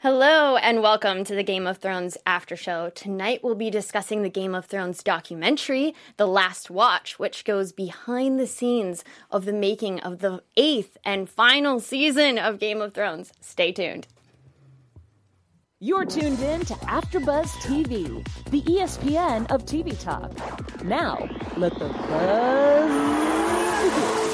Hello and welcome to the Game of Thrones After Show. Tonight we'll be discussing the Game of Thrones documentary, The Last Watch, which goes behind the scenes of the making of the 8th and final season of Game of Thrones. Stay tuned. You're tuned in to AfterBuzz TV, the ESPN of TV talk. Now, let the buzz begin.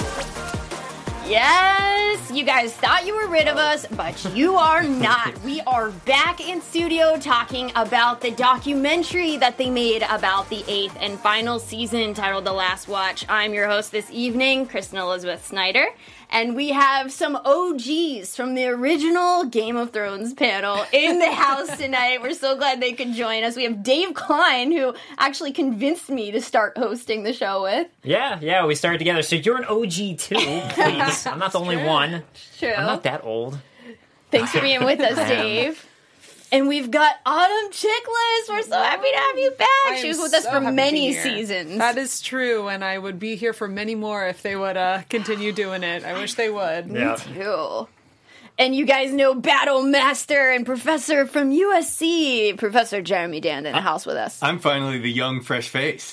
Yes, you guys thought you were rid of us, but you are not. We are back in studio talking about the documentary that they made about the 8th and final season titled The Last Watch. I'm your host this evening, Kristen Elizabeth Snyder, and we have some OGs from the original Game of Thrones panel in the house tonight. We're so glad they could join us. We have Dave Klein, who actually convinced me to start hosting the show with. Yeah, we started together. So you're an OG too, please. I'm not the only one. True. I'm not that old. Thanks for being with us, Dave. And we've got Autumn Chickless. We're so happy to have you back. She was with us for many seasons. That is true, and I would be here for many more if they would continue doing it. I wish they would. Me too. And you guys know Battle Master and Professor from USC, Professor Jeremy Dand in the house with us. I'm finally the young, fresh face.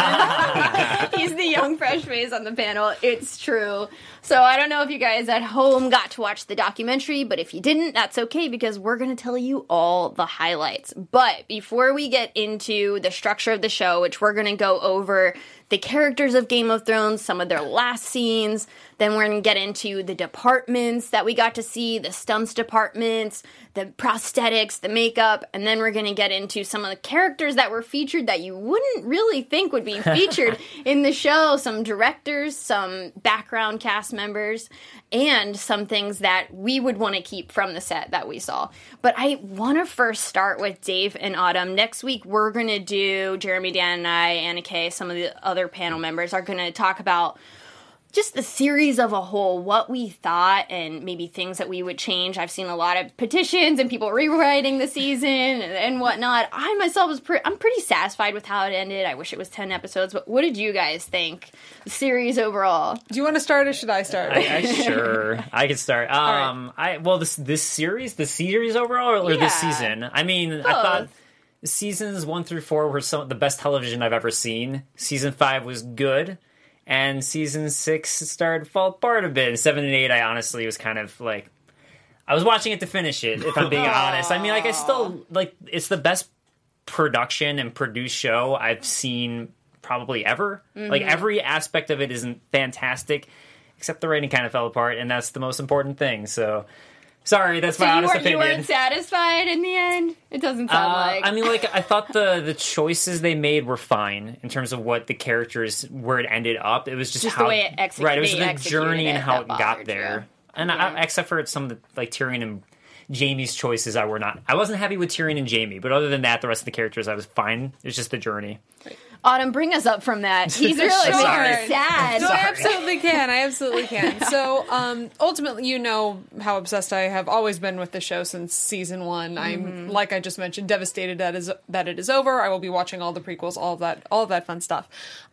He's the young, fresh face on the panel. It's true. So I don't know if you guys at home got to watch the documentary, but if you didn't, that's okay because we're going to tell you all the highlights. But before we get into the structure of the show, which we're going to go over the characters of Game of Thrones, some of their last scenes, then we're going to get into the departments that we got to see, the stunts departments, the prosthetics, the makeup, and then we're going to get into some of the characters that were featured that you wouldn't really think would be featured in the show, some directors, some background cast members, and some things that we would want to keep from the set that we saw. But I want to first start with Dave and Autumn. Next week, we're going to do, Jeremy, Dan, and I, Anna Kay, some of the other panel members are going to talk about just the series of a whole, what we thought, and maybe things that we would change. I've seen a lot of petitions and people rewriting the season and whatnot. I myself I'm pretty satisfied with how it ended. I wish it was 10 episodes, but what did you guys think? The series overall. Do you want to start or should I start? Sure, I can start. This series overall or this season? I mean, both. I thought seasons 1 through 4 were some of the best television I've ever seen. Season 5 was good. And season 6 started to fall apart a bit. 7 and 8, I honestly was kind of like, I was watching it to finish it, if I'm being honest. I mean, like, I still, like, it's the best production and produced show I've seen probably ever. Mm-hmm. Like, every aspect of it isn't fantastic, except the writing kind of fell apart, and that's the most important thing, so... Sorry, that's my honest opinion. You weren't satisfied in the end? It doesn't sound like. I mean, like, I thought the choices they made were fine in terms of what the characters, where it ended up. It was just how... the way it executed. Right, it was the journey and how it got there. And except for some of the, like, Tyrion and Jaime's choices, I wasn't happy with Tyrion and Jaime, but other than that, the rest of the characters, I was fine. It was just the journey. Right. Autumn, bring us up from that. He's really sad. No, I absolutely can. So, ultimately, you know how obsessed I have always been with the show since season 1. I'm, like I just mentioned, devastated that it is over. I will be watching all the prequels, all of that fun stuff.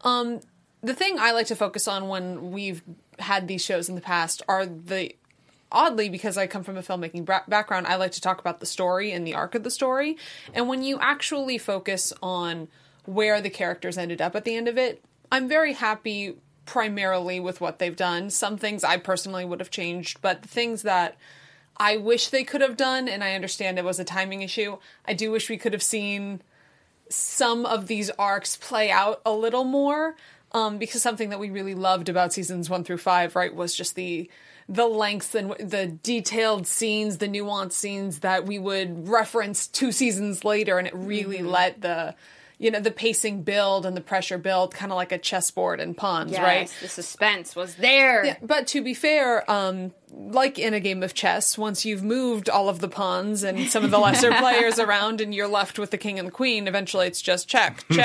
The thing I like to focus on when we've had these shows in the past are oddly, because I come from a filmmaking background, I like to talk about the story and the arc of the story. And when you actually focus on where the characters ended up at the end of it, I'm very happy primarily with what they've done. Some things I personally would have changed, but the things that I wish they could have done, and I understand it was a timing issue, I do wish we could have seen some of these arcs play out a little more, because something that we really loved about seasons 1 through 5, right, was just the length and the detailed scenes, the nuanced scenes that we would reference 2 seasons later, and it really let the pacing build and the pressure build, kind of like a chessboard in pawns, right? The suspense was there. Yeah, but to be fair, like in a game of chess, once you've moved all of the pawns and some of the lesser players around and you're left with the king and the queen, eventually it's just check. So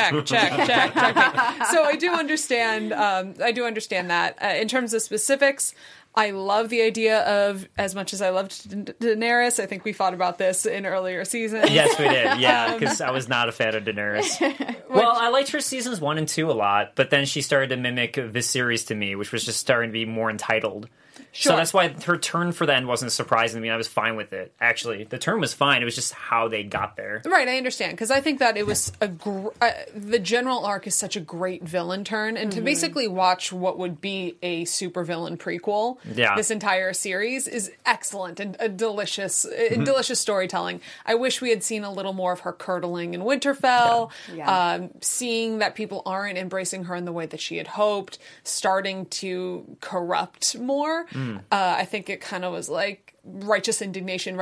I do understand that. In terms of specifics, I love the idea of, as much as I loved Daenerys, I think we fought about this in earlier seasons. Yes, we did. Yeah, because I was not a fan of Daenerys. Well, I liked her seasons 1 and 2 a lot, but then she started to mimic Viserys to me, which was just starting to be more entitled. So that's why her turn for the end wasn't surprising to me. I was fine with it. Actually, the turn was fine. It was just how they got there. Right, I understand. Because I think that it was the general arc is such a great villain turn. And to basically watch what would be a supervillain prequel, this entire series, is excellent and delicious storytelling. I wish we had seen a little more of her curdling in Winterfell, seeing that people aren't embracing her in the way that she had hoped, starting to corrupt more. I think it kind of was like righteous indignation,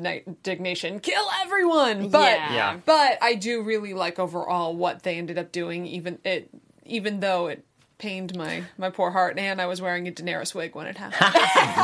kill everyone. But I do really like overall what they ended up doing, even though it pained my poor heart, and I was wearing a Daenerys wig when it happened.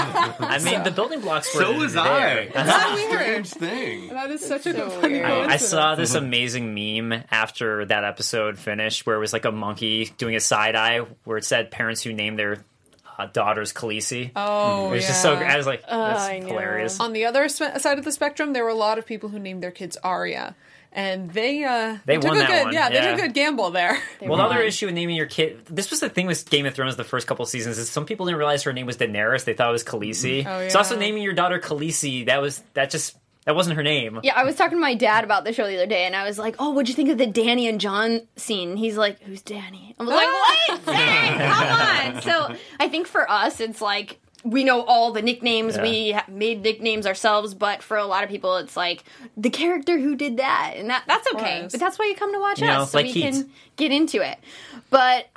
I mean, the building blocks were So was there. I. That's That's a weird. strange thing. That is such a funny coincidence. I saw this amazing meme after that episode finished where it was like a monkey doing a side eye where it said parents who named their daughters Khaleesi. Oh, it was just so great. I was like, that's hilarious. On the other side of the spectrum, there were a lot of people who named their kids Arya. And they took won a that good, one. they took a good gamble there. Well, the other issue with naming your kid, this was the thing with Game of Thrones the first couple seasons, is some people didn't realize her name was Daenerys. They thought it was Khaleesi. Oh, yeah. So also naming your daughter Khaleesi, that wasn't her name. Yeah, I was talking to my dad about the show the other day, and I was like, "Oh, what'd you think of the Danny and John scene?" He's like, "Who's Danny?" I'm like, "What? Dang, come on!" So I think for us, it's like we know all the nicknames. We made nicknames ourselves, but for a lot of people, it's like the character who did that, and that's okay. But that's why you come to watch us, so like we Heat. can get into it. But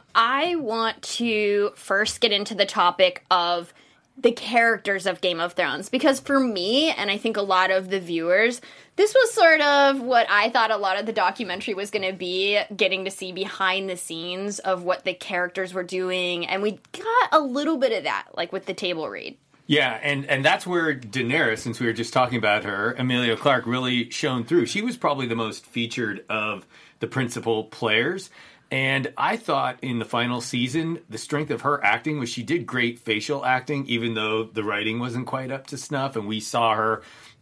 I want to first get into the topic of the characters of Game of Thrones, because for me, and I think a lot of the viewers, this was sort of what I thought a lot of the documentary was going to be, getting to see behind the scenes of what the characters were doing, and we got a little bit of that, like with the table read. Yeah, and that's where Daenerys, since we were just talking about her, Emilia Clarke, really shone through. She was probably the most featured of the principal players. And I thought in the final season, the strength of her acting was she did great facial acting, even though the writing wasn't quite up to snuff. And we saw her,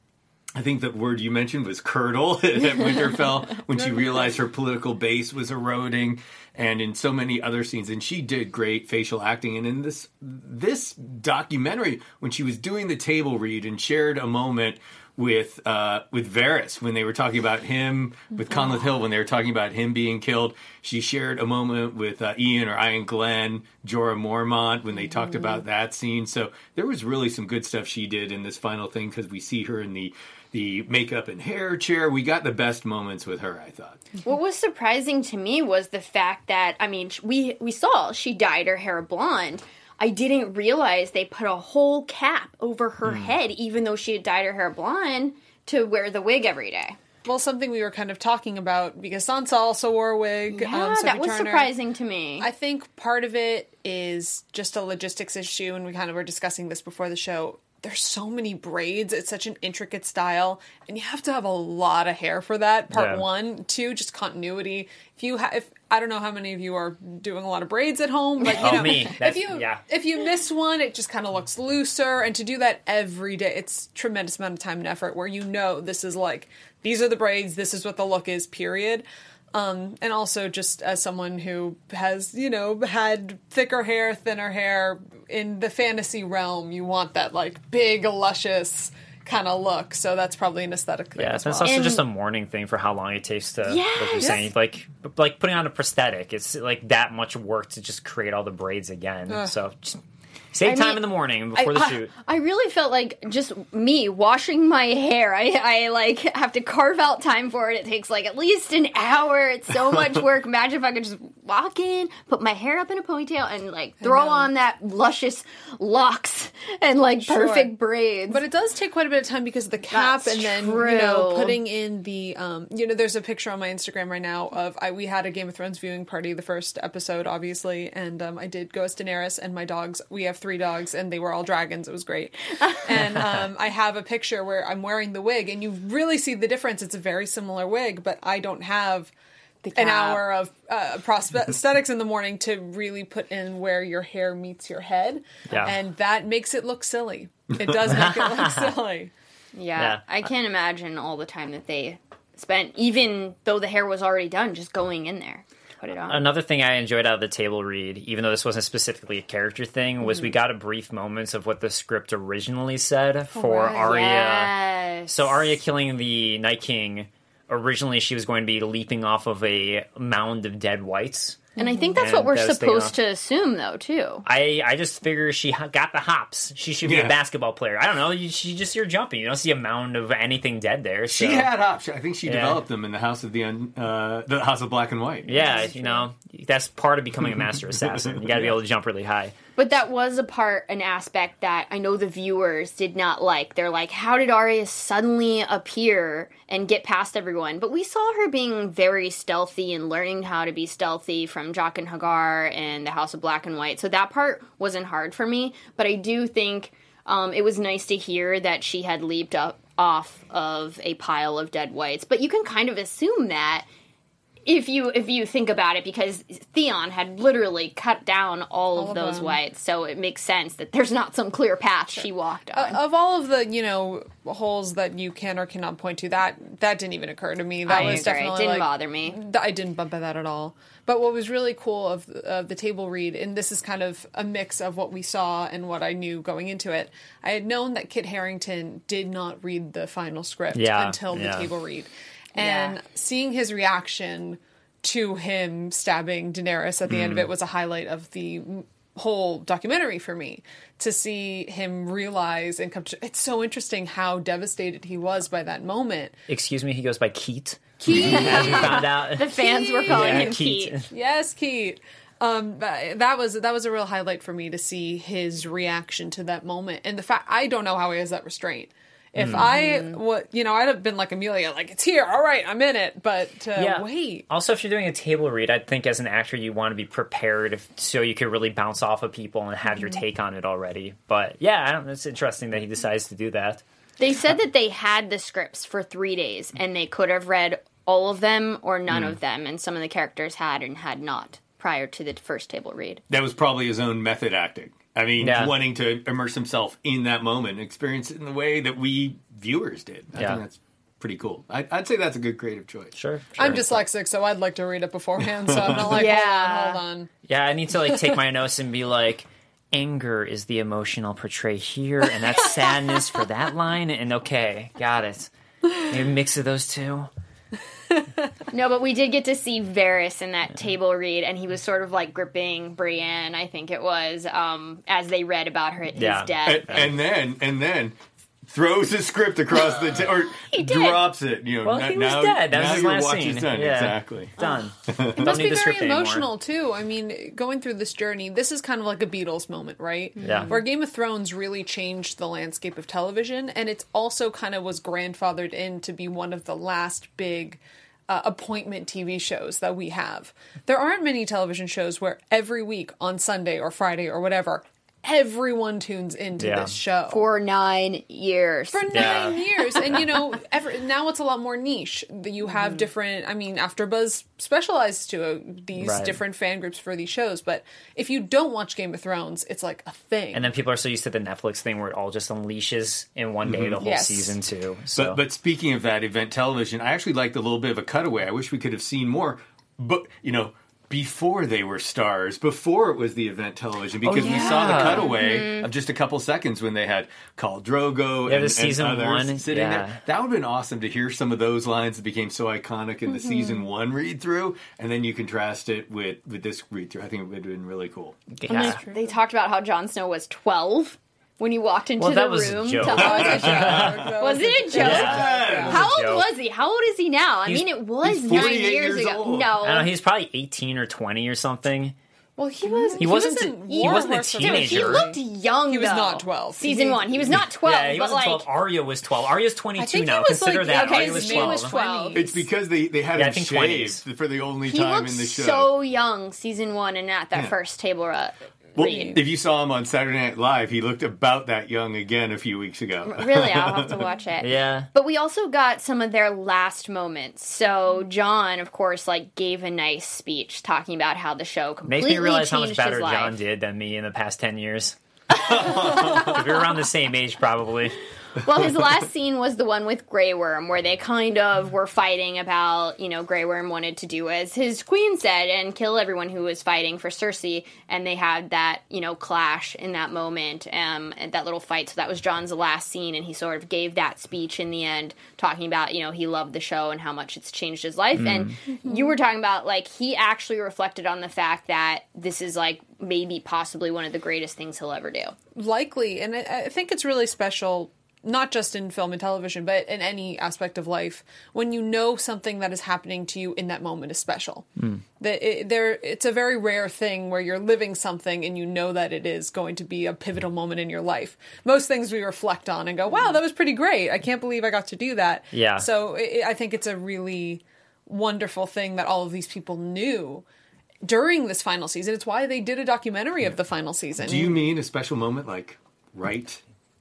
I think the word you mentioned was curdle at Winterfell, when she realized her political base was eroding, and in so many other scenes. And she did great facial acting. And in this documentary, when she was doing the table read and shared a moment with Varys, when they were talking about him, with Conleth Hill, when they were talking about him being killed, she shared a moment with Ian Glenn, Jorah Mormont, when they talked about that scene. So there was really some good stuff she did in this final thing, because we see her in the makeup and hair chair. We got the best moments with her, I thought. What was surprising to me was the fact that, I mean, we saw she dyed her hair blonde. I didn't realize they put a whole cap over her head, even though she had dyed her hair blonde, to wear the wig every day. Well, something we were kind of talking about, because Sansa also wore a wig. Yeah, that was surprising to me. I think part of it is just a logistics issue, and we kind of were discussing this before the show. There's so many braids. It's such an intricate style, and you have to have a lot of hair for that. Part one. Two, just continuity. If I don't know how many of you are doing a lot of braids at home, but you know, me. If you miss one, it just kind of looks looser. And to do that every day, it's a tremendous amount of time and effort, where you know this is like, these are the braids, this is what the look is, period. And also, just as someone who has, had thicker hair, thinner hair, in the fantasy realm, you want that, like, big, luscious kind of look. So that's probably an aesthetic thing as well. It's also just a mourning thing for how long it takes to, like you're saying, like putting on a prosthetic. It's, like, that much work to just create all the braids again. So just save time in the morning before the shoot. I really felt like just me washing my hair. I like have to carve out time for it. It takes like at least an hour. It's so much work. Imagine if I could just walk in, put my hair up in a ponytail, and like throw on that luscious locks and like perfect braids. But it does take quite a bit of time because of the cap. That's and then true. Putting in the there's a picture on my Instagram right now of we had a Game of Thrones viewing party, the first episode, obviously, and I did go as Daenerys, and my dogs. We have 3 dogs, and they were all dragons. It was great. And I have a picture where I'm wearing the wig, and you really see the difference. It's a very similar wig, but I don't have an hour of prosthetics in the morning to really put in where your hair meets your head. Yeah. And that makes it look silly. It does make it look silly. Yeah, I can't imagine all the time that they spent, even though the hair was already done, just going in there. put it on. Another thing I enjoyed out of the table read, even though this wasn't specifically a character thing, was we got a brief moments of what the script originally said for right. Arya. Yes. So Arya killing the Night King, originally she was going to be leaping off of a mound of dead whites. And I think that's And what we're devastating supposed to assume, though, too. I just figure she got the hops. She should be Yeah. a basketball player. I don't know. You're jumping. You don't see a mound of anything dead there. So. She had hops. I think she Yeah. developed them in the House of the House of Black and White. Yeah, you know, that's part of becoming a master assassin. You got to be able to jump really high. But that was an aspect that I know the viewers did not like. They're like, how did Arya suddenly appear and get past everyone? But we saw her being very stealthy and learning how to be stealthy from Jaqen and Hagar and the House of Black and White. So that part wasn't hard for me. But I do think it was nice to hear that she had leaped up off of a pile of dead whites. But you can kind of assume that if you think about it, because Theon had literally cut down all of those whites, so it makes sense that there's not some clear path she walked on. Of all of the, holes that you can or cannot point to, that didn't even occur to me. That I was agree. definitely It didn't bother me. I didn't bump at that at all. But what was really cool of the table read, and this is kind of a mix of what we saw and what I knew going into it, I had known that Kit Harington did not read the final script until the table read. And seeing his reaction to him stabbing Daenerys at the end of it was a highlight of the whole documentary for me. To see him realize and come to... It's so interesting how devastated he was by that moment. Excuse me, he goes by Keat. Keat! As we found out. The fans were calling Yeah, him Keat. Keat. Yes, Keat. That was a real highlight for me to see his reaction to that moment. And the fact... I don't know how he has that restraint. If I'd have been like Amelia, like, it's here, all right, I'm in it, but wait. Also, if you're doing a table read, I think as an actor, you want to be prepared so you could really bounce off of people and have your take on it already. But yeah, it's interesting that he decides to do that. They said that they had the scripts for 3 days, and they could have read all of them or none of them, and some of the characters had and had not prior to the first table read. That was probably his own method acting. I mean, wanting to immerse himself in that moment and experience it in the way that we viewers did. I think that's pretty cool. I'd say that's a good creative choice. Sure. I'm dyslexic, so I'd like to read it beforehand, so I'm not like, hold on. Yeah, I need to take my notes and be like, anger is the emotion I'll portray here, and that's sadness for that line, and okay, got it. Maybe mix of those two. No, but we did get to see Varys in that table read, and he was sort of like gripping Brienne, I think it was, as they read about his death. And then throws his script across the or drops it. Well, he was dead. That was his last watch scene. is done. Yeah. Exactly. Done. It must be very emotional, too. I mean, going through this journey, this is kind of like a Beatles moment, right? Yeah. Where Game of Thrones really changed the landscape of television, and it also kind of was grandfathered in to be one of the last big appointment TV shows that we have. There aren't many television shows where every week on Sunday or Friday or whatever, everyone tunes into this show. For 9 years. For 9 years. And, now it's a lot more niche. You have different... I mean, AfterBuzz specializes to these different fan groups for these shows. But if you don't watch Game of Thrones, it's like a thing. And then people are so used to the Netflix thing where it all just unleashes in one day the whole season, too. So. But speaking of that event television, I actually liked a little bit of a cutaway. I wish we could have seen more. But, before they were stars, before it was the event television, because we saw the cutaway of just a couple seconds when they had Khal Drogo and season others one sitting there. That would have been awesome to hear some of those lines that became so iconic in the season one read through, and then you contrast it with this read through. I think it would have been really cool. Yeah. They talked about how Jon Snow was 12 when he walked into that the was a room. joke. Was it a joke? Yeah. How old was he? How old is he now? I mean, it was 9 48 years ago. old. No. I don't know, he's probably 18 or 20 or something. Well, he wasn't He wasn't a teenager. He looked young, He was though. not 12. Season 1. He was not 12, Yeah, he but wasn't 12. Arya was 12. Arya's 22 now. Consider that. Arya was his name 12. was 12. It's because they had I him think shaved 20s. for the only He time looked in the show. so young, season 1, and at that first table read. Well, if you saw him on Saturday Night Live, he looked about that young again a few weeks ago. Really, I'll have to watch it. Yeah. But we also got some of their last moments. So John, of course, gave a nice speech talking about how the show completely Makes me realize how much changed better his life. John did than me in the past 10 years. We were around the same age, probably. Well, his last scene was the one with Grey Worm, where they kind of were fighting about, Grey Worm wanted to do as his queen said and kill everyone who was fighting for Cersei, and they had that, clash in that moment, and that little fight. So that was Jon's last scene, and he sort of gave that speech in the end, talking about, he loved the show and how much it's changed his life. And you were talking about, like, he actually reflected on the fact that this is, like, maybe possibly one of the greatest things he'll ever do. Likely. And I think it's really special, not just in film and television, but in any aspect of life, when you know something that is happening to you in that moment is special. It's a very rare thing where you're living something and you know that it is going to be a pivotal moment in your life. Most things we reflect on and go, wow, that was pretty great. I can't believe I got to do that. Yeah. So I think it's a really wonderful thing that all of these people knew during this final season. It's why they did a documentary of the final season. Do you mean a special moment like right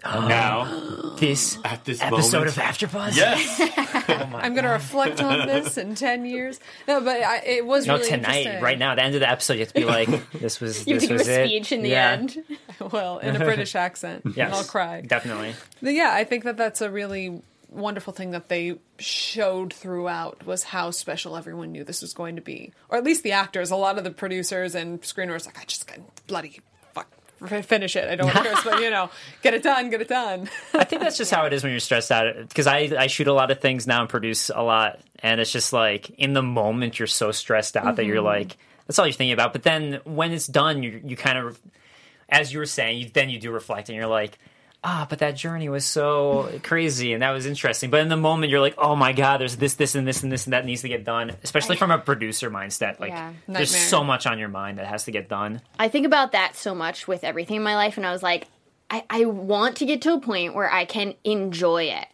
now? This at this episode moment? of AfterBuzz? Yes. I'm going to reflect on this in 10 years. No, but it was really tonight, interesting. right now, at the end of the episode, you have to be like, this was You this give was a it. speech in the end. Well, in a British accent. Yes, And I'll cry. definitely. But yeah, I think that that's a really wonderful thing that they showed throughout, was how special everyone knew this was going to be. Or at least the actors. A lot of the producers and screenwriters like, I just got bloody fuck finish it. I don't want to curse, but get it done. I think that's just how it is when you're stressed out. Because I shoot a lot of things now and produce a lot, and it's just like in the moment you're so stressed out that you're like, that's all you're thinking about. But then when it's done, you kind of, as you were saying, you do reflect and you're like, but that journey was so crazy and that was interesting. But in the moment, you're like, oh my God, there's this and this and this and that needs to get done. Especially from a producer mindset. Like, there's Nightmare. so much on your mind that has to get done. I think about that so much with everything in my life, and I was like, I want to get to a point where I can enjoy it.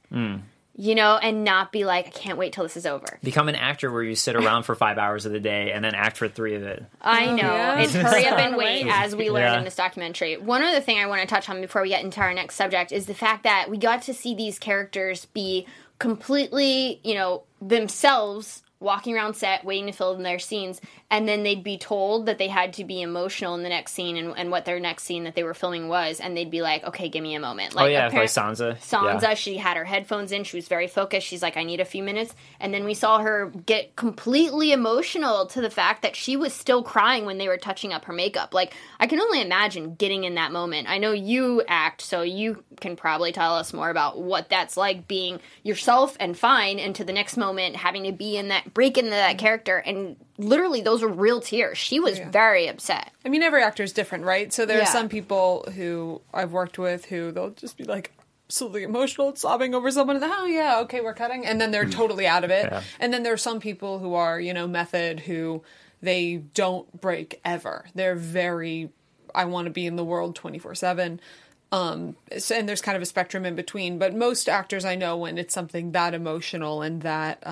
And not be like, I can't wait till this is over. Become an actor where you sit around for 5 hours of the day and then act for 3 of it. I know. yeah. It's hurry up and wait, as we learned Yeah. in this documentary. One other thing I want to touch on before we get into our next subject is the fact that we got to see these characters be completely, themselves walking around set, waiting to fill in their scenes, and then they'd be told that they had to be emotional in the next scene and what their next scene that they were filming was, and they'd be like, okay, give me a moment. Like, like Sansa. Sansa, Yeah. she had her headphones in, she was very focused, she's like, I need a few minutes, and then we saw her get completely emotional to the fact that she was still crying when they were touching up her makeup. Like, I can only imagine getting in that moment. I know you act, so you can probably tell us more about what that's like, being yourself and fine, and to the next moment having to be in that, break into that character, and literally those were real tears. She was very upset. I mean, every actor is different, right? So there are Yeah. some people who I've worked with who they'll just be like absolutely emotional, sobbing over someone, and oh yeah, okay, we're cutting, and then they're totally out of it. Yeah. And then there are some people who are, method, who they don't break ever. They're very, I want to be in the world 24/7. And there's kind of a spectrum in between. But most actors I know, when it's something that emotional and that,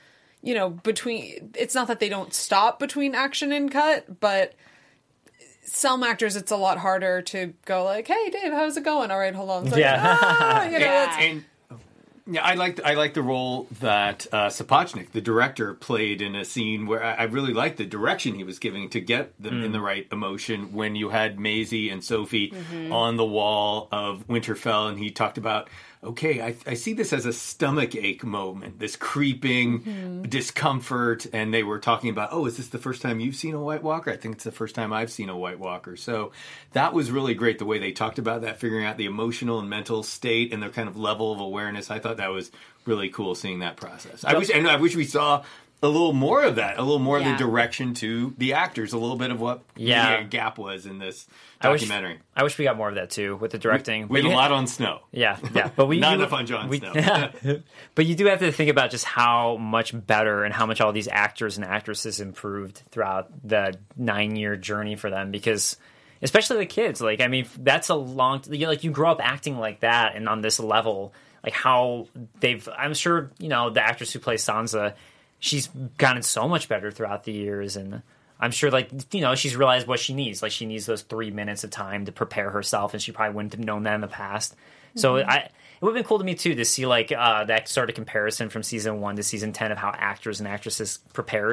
it's not that they don't stop between action and cut, but some actors, it's a lot harder to go like, hey, Dave, how's it going? All right, hold on. It's like, And I like the role that Sapochnik, the director, played in a scene where I really liked the direction he was giving to get them in the right emotion. When you had Maisie and Sophie on the wall of Winterfell, and he talked about, okay, I see this as a stomach ache moment, this creeping discomfort, and they were talking about, is this the first time you've seen a White Walker? I think it's the first time I've seen a White Walker. So that was really great, the way they talked about that, figuring out the emotional and mental state and their kind of level of awareness. I thought that was really cool, seeing that process. I wish we saw a little more of that, a little more of the direction to the actors, a little bit of what the gap was in this documentary. I wish we got more of that too with the directing. We had a lot on Snow. Yeah, but Not enough on Jon Snow. But you do have to think about just how much better and how much all these actors and actresses improved throughout the 9-year journey for them, because especially the kids, like, I mean, that's a long, you grow up acting like that and on this level, like how I'm sure, the actress who plays Sansa, she's gotten so much better throughout the years, and I'm sure, she's realized what she needs. Like, she needs those 3 minutes of time to prepare herself, and she probably wouldn't have known that in the past. So it would have been cool to me, too, to see, that sort of comparison from season 1 to season 10 of how actors and actresses prepared.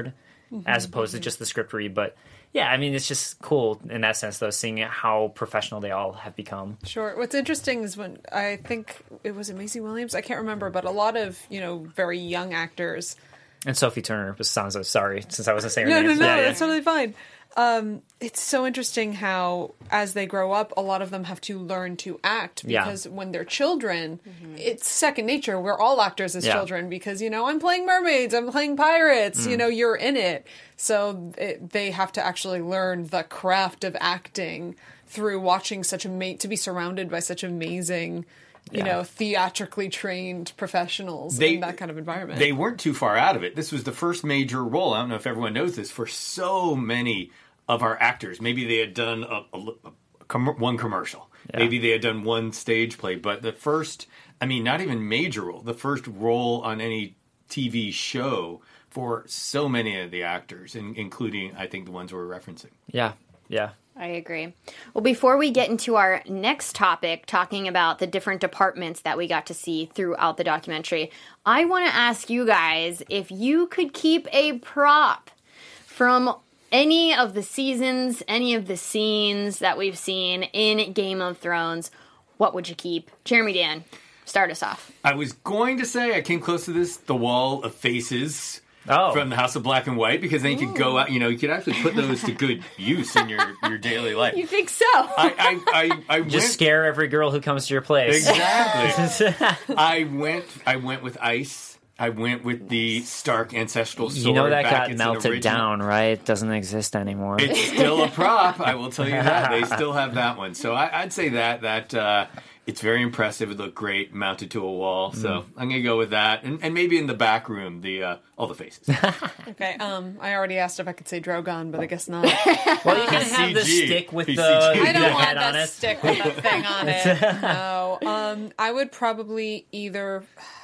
as opposed to just the script read. But yeah, I mean, it's just cool in that sense, though, seeing how professional they all have become. Sure. What's interesting is when I think it was Maisie Williams, I can't remember, but a lot of, very young actors. And Sophie Turner was Sansa. Sorry, since I wasn't saying her No, name. that's totally fine. It's so interesting how, as they grow up, a lot of them have to learn to act because when they're children, it's second nature. We're all actors as children because, I'm playing mermaids, I'm playing pirates, you're in it. So they have to actually learn the craft of acting through watching to be surrounded by such amazing, theatrically trained professionals in that kind of environment. They weren't too far out of it. This was the first major role, I don't know if everyone knows this, for so many of our actors. Maybe they had done one commercial. Yeah. Maybe they had done one stage play. But the first, not even major role, the first role on any TV show for so many of the actors, including, I think, the ones we're referencing. Yeah, yeah. I agree. Well, before we get into our next topic, talking about the different departments that we got to see throughout the documentary, I want to ask you guys if you could keep a prop from any of the seasons, any of the scenes that we've seen in Game of Thrones, what would you keep? Jeremy Dan, start us off. I was going to say, I came close to this, the Wall of Faces. From the House of Black and White, because then you could go out, you could actually put those to good use in your daily life. You think so? I just scare every girl who comes to your place. Exactly. I went with ice. I went with the Stark ancestral sword. That got melted down, right? Doesn't exist anymore. It's still a prop, I will tell you that. They still have that one. So I'd say that it's very impressive. It looked great, mounted to a wall. So I'm going to go with that. And maybe in the back room, all the faces. Okay. I already asked if I could say Drogon, but I guess not. Well, you can have the stick with the I don't want head on the it. stick with the thing on it. No. I would probably either...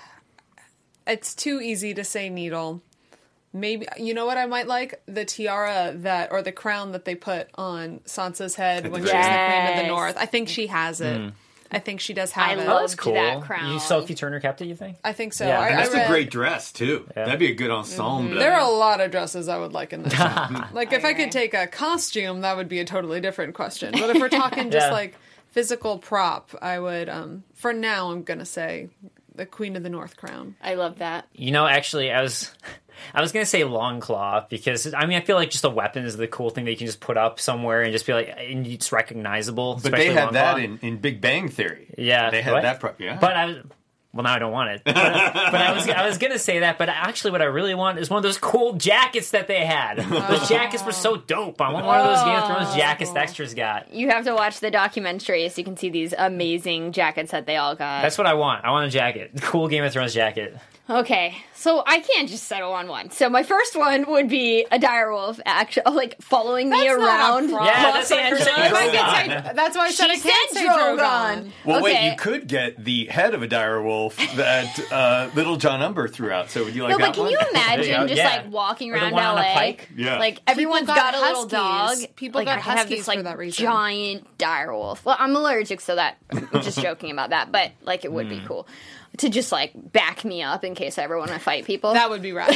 It's too easy to say needle. Maybe, you know what I might like? The tiara or the crown that they put on Sansa's head when she's the Queen of the North. I think she has it. I think she does have it. I loved That's cool. that crown. Sophie Turner kept it, you think? I think so. Yeah. That's a great dress, too. Yeah. That'd be a good ensemble. There are a lot of dresses I would like in this show. Like, if I could take a costume, that would be a totally different question. But if we're talking just, like, physical prop, I would, for now, I'm going to say the Queen of the North crown. I love that. Actually, I was going to say Longclaw because, I feel like just a weapon is the cool thing that you can just put up somewhere and just be like, and it's recognizable. But they had that in Big Bang Theory. Yeah. They had that. But well, now I don't want it. But I was going to say that, but actually what I really want is one of those cool jackets that they had. Those jackets were so dope. I want one of those Game of Thrones jackets the extras got. You have to watch the documentary so you can see these amazing jackets that they all got. That's what I want. I want a jacket. Cool Game of Thrones jacket. Okay, so I can't just settle on one. So my first one would be a direwolf, actually, following me around Los Angeles. That's why I said I can't say Drogon. Well, wait, you could get the head of a direwolf that Little John Umber threw out. So would you like that one? No, but can you imagine just like walking around LA? Yeah. Like everyone's got a little dog. People got huskies for that reason. Giant direwolf. Well, I'm allergic, so that I'm just joking about that, but like it would be cool to just like back me up in case I ever want to fight people. That would be rad.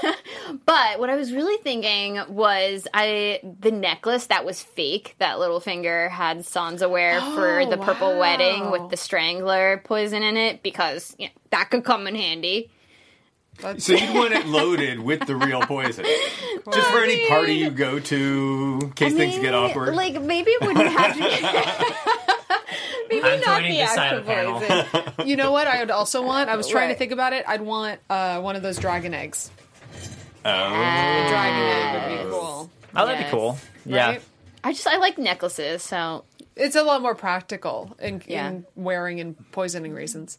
But what I was really thinking was the necklace that was fake that Littlefinger had Sansa wear for the Purple Wedding with the Strangler poison in it, because that could come in handy. So you'd want it loaded with the real poison. Just for any party you go to, in case things get awkward. Like, maybe it wouldn't have to be... Maybe I'm not the actual poison. You know what I would also want? I was trying to think about it. I'd want one of those dragon eggs. Oh. A dragon egg would be cool. Oh, that'd be cool. Yeah. Right? I like necklaces, so... It's a lot more practical in wearing and poisoning reasons.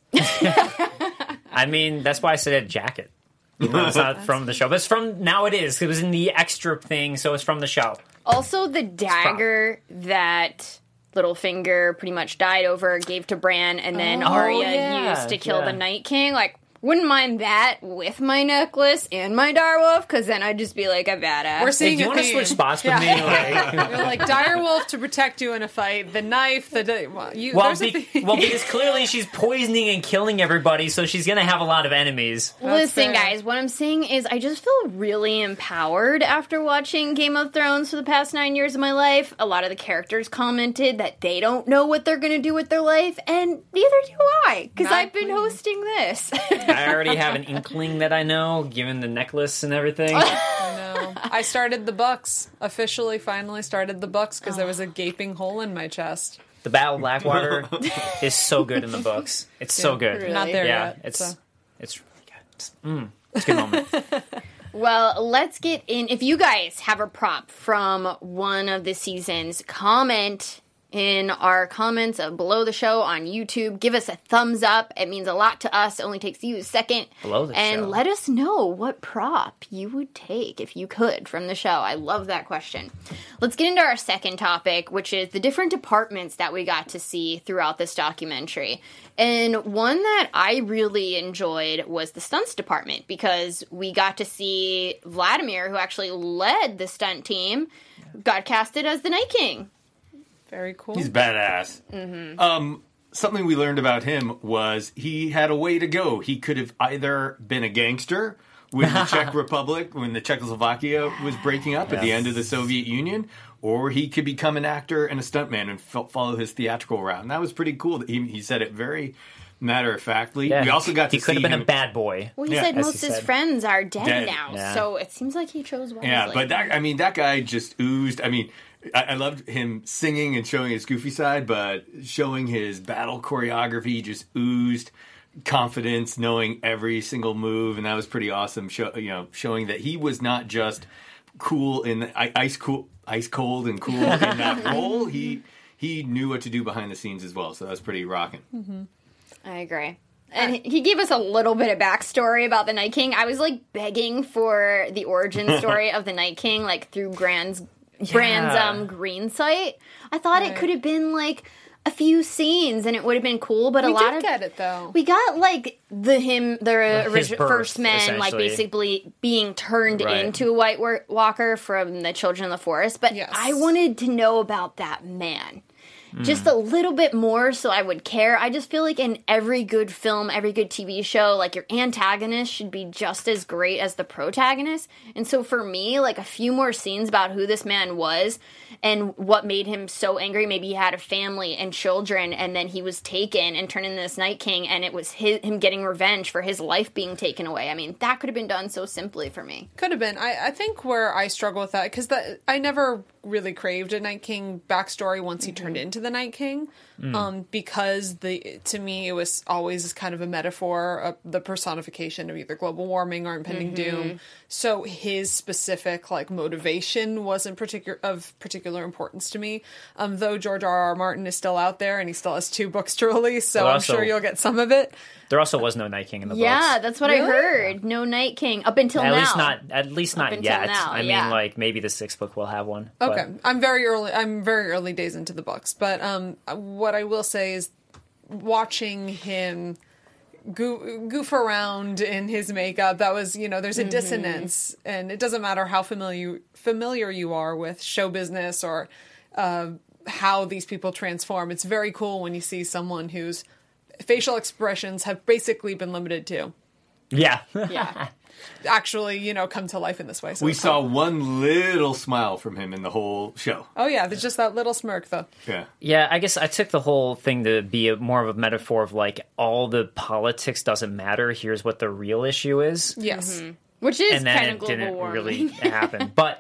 That's why I said a jacket. It's not from the show, but it's from... Now it is. It was in the extra thing, so it's from the show. Also, the dagger that Littlefinger pretty much died over, gave to Bran, and then Arya used to kill the Night King. Like, Wouldn't mind that with my necklace and my direwolf, because then I'd just be like a badass. We're Hey, seeing do you a want to theme. switch spots with me? Like, You're like direwolf to protect you in a fight. The knife. There's a theme. because clearly she's poisoning and killing everybody, so she's gonna have a lot of enemies. Listen, fair. guys, what I'm saying is I just feel really empowered after watching Game of Thrones for the past 9 years of my life. A lot of the characters commented that they don't know what they're going to do with their life, and neither do I, because Not I've been me. hosting this. I already have an inkling that I know, given the necklace and everything. No. I started the books. Officially, finally started the books because there was a gaping hole in my chest. The Battle of Blackwater is so good in the books. It's so good. Really? Not there Yeah, yet. it's so. it's really good. It's a good moment. Well, let's get in. If you guys have a prop from one of the seasons, comment in our comments below the show on YouTube. Give us a thumbs up. It means a lot to us. It only takes you a second. Below the and show. let us know what prop you would take if you could from the show. I love that question. Let's get into our second topic, which is the different departments that we got to see throughout this documentary. And one that I really enjoyed was the stunts department, because we got to see Vladimir, who actually led the stunt team, got casted as the Night King. Very cool. He's badass. Something we learned about him was he had a way to go. He could have either been a gangster with the Czech Republic when the Czechoslovakia was breaking up at the end of the Soviet Union, or he could become an actor and a stuntman and follow his theatrical route. And that was pretty cool. He said it very matter-of-factly. Yeah, we also got to he could see have been him. a bad boy. Well, he Yeah, said as most he of his said. friends are dead, Dead. now, Yeah. so it seems like he chose wisely. Yeah, but that guy just oozed. I mean, I loved him singing and showing his goofy side, but showing his battle choreography just oozed confidence, knowing every single move, and that was pretty awesome. Showing that he was not just cool in ice cold and cool in that role. He knew what to do behind the scenes as well, so that was pretty rocking. I agree. And he gave us a little bit of backstory about the Night King. I was like begging for the origin story of the Night King, like through Brand's green site. I thought it could have been like a few scenes and it would have been cool, but we a lot did of get it though. we got like the His birth, first men like essentially. basically being turned Right. into a White Walker from the Children of the Forest, but Yes. I wanted to know about that man. Just a little bit more so I would care. I just feel like in every good film, every good TV show, like your antagonist should be just as great as the protagonist. And so for me, like a few more scenes about who this man was and what made him so angry. Maybe he had a family and children and then he was taken and turned into this Night King and it was him getting revenge for his life being taken away. I mean, that could have been done so simply for me. Could have been. I think where I struggle with that, because I never really craved a Night King backstory once he turned into the Night King, because to me it was always kind of a metaphor of the personification of either global warming or impending doom. So his specific like motivation wasn't of particular importance to me. Though George R.R. Martin is still out there and he still has 2 books to release, so Well, I'm sure also- you'll get some of it. There also was no Night King in the Yeah, books. that's what Really? I heard. No Night King up until At now. least not until yet. now, I mean, yeah. like maybe the 6th book will have one. but- Okay, I'm very early days into the books, but what I will say is watching him goof around in his makeup, that was, there's a dissonance, and it doesn't matter how familiar you are with show business or how these people transform. It's very cool when you see someone whose facial expressions have basically been limited to Yeah. Yeah. actually, come to life in this way. So We it's saw fun. one little smile from him in the whole show. Oh yeah, there's just that little smirk though. Yeah. Yeah, I guess I took the whole thing to be more of a metaphor of like all the politics doesn't matter. Here's what the real issue is. Yes. Which is And then kind of it global didn't warming. really happen. But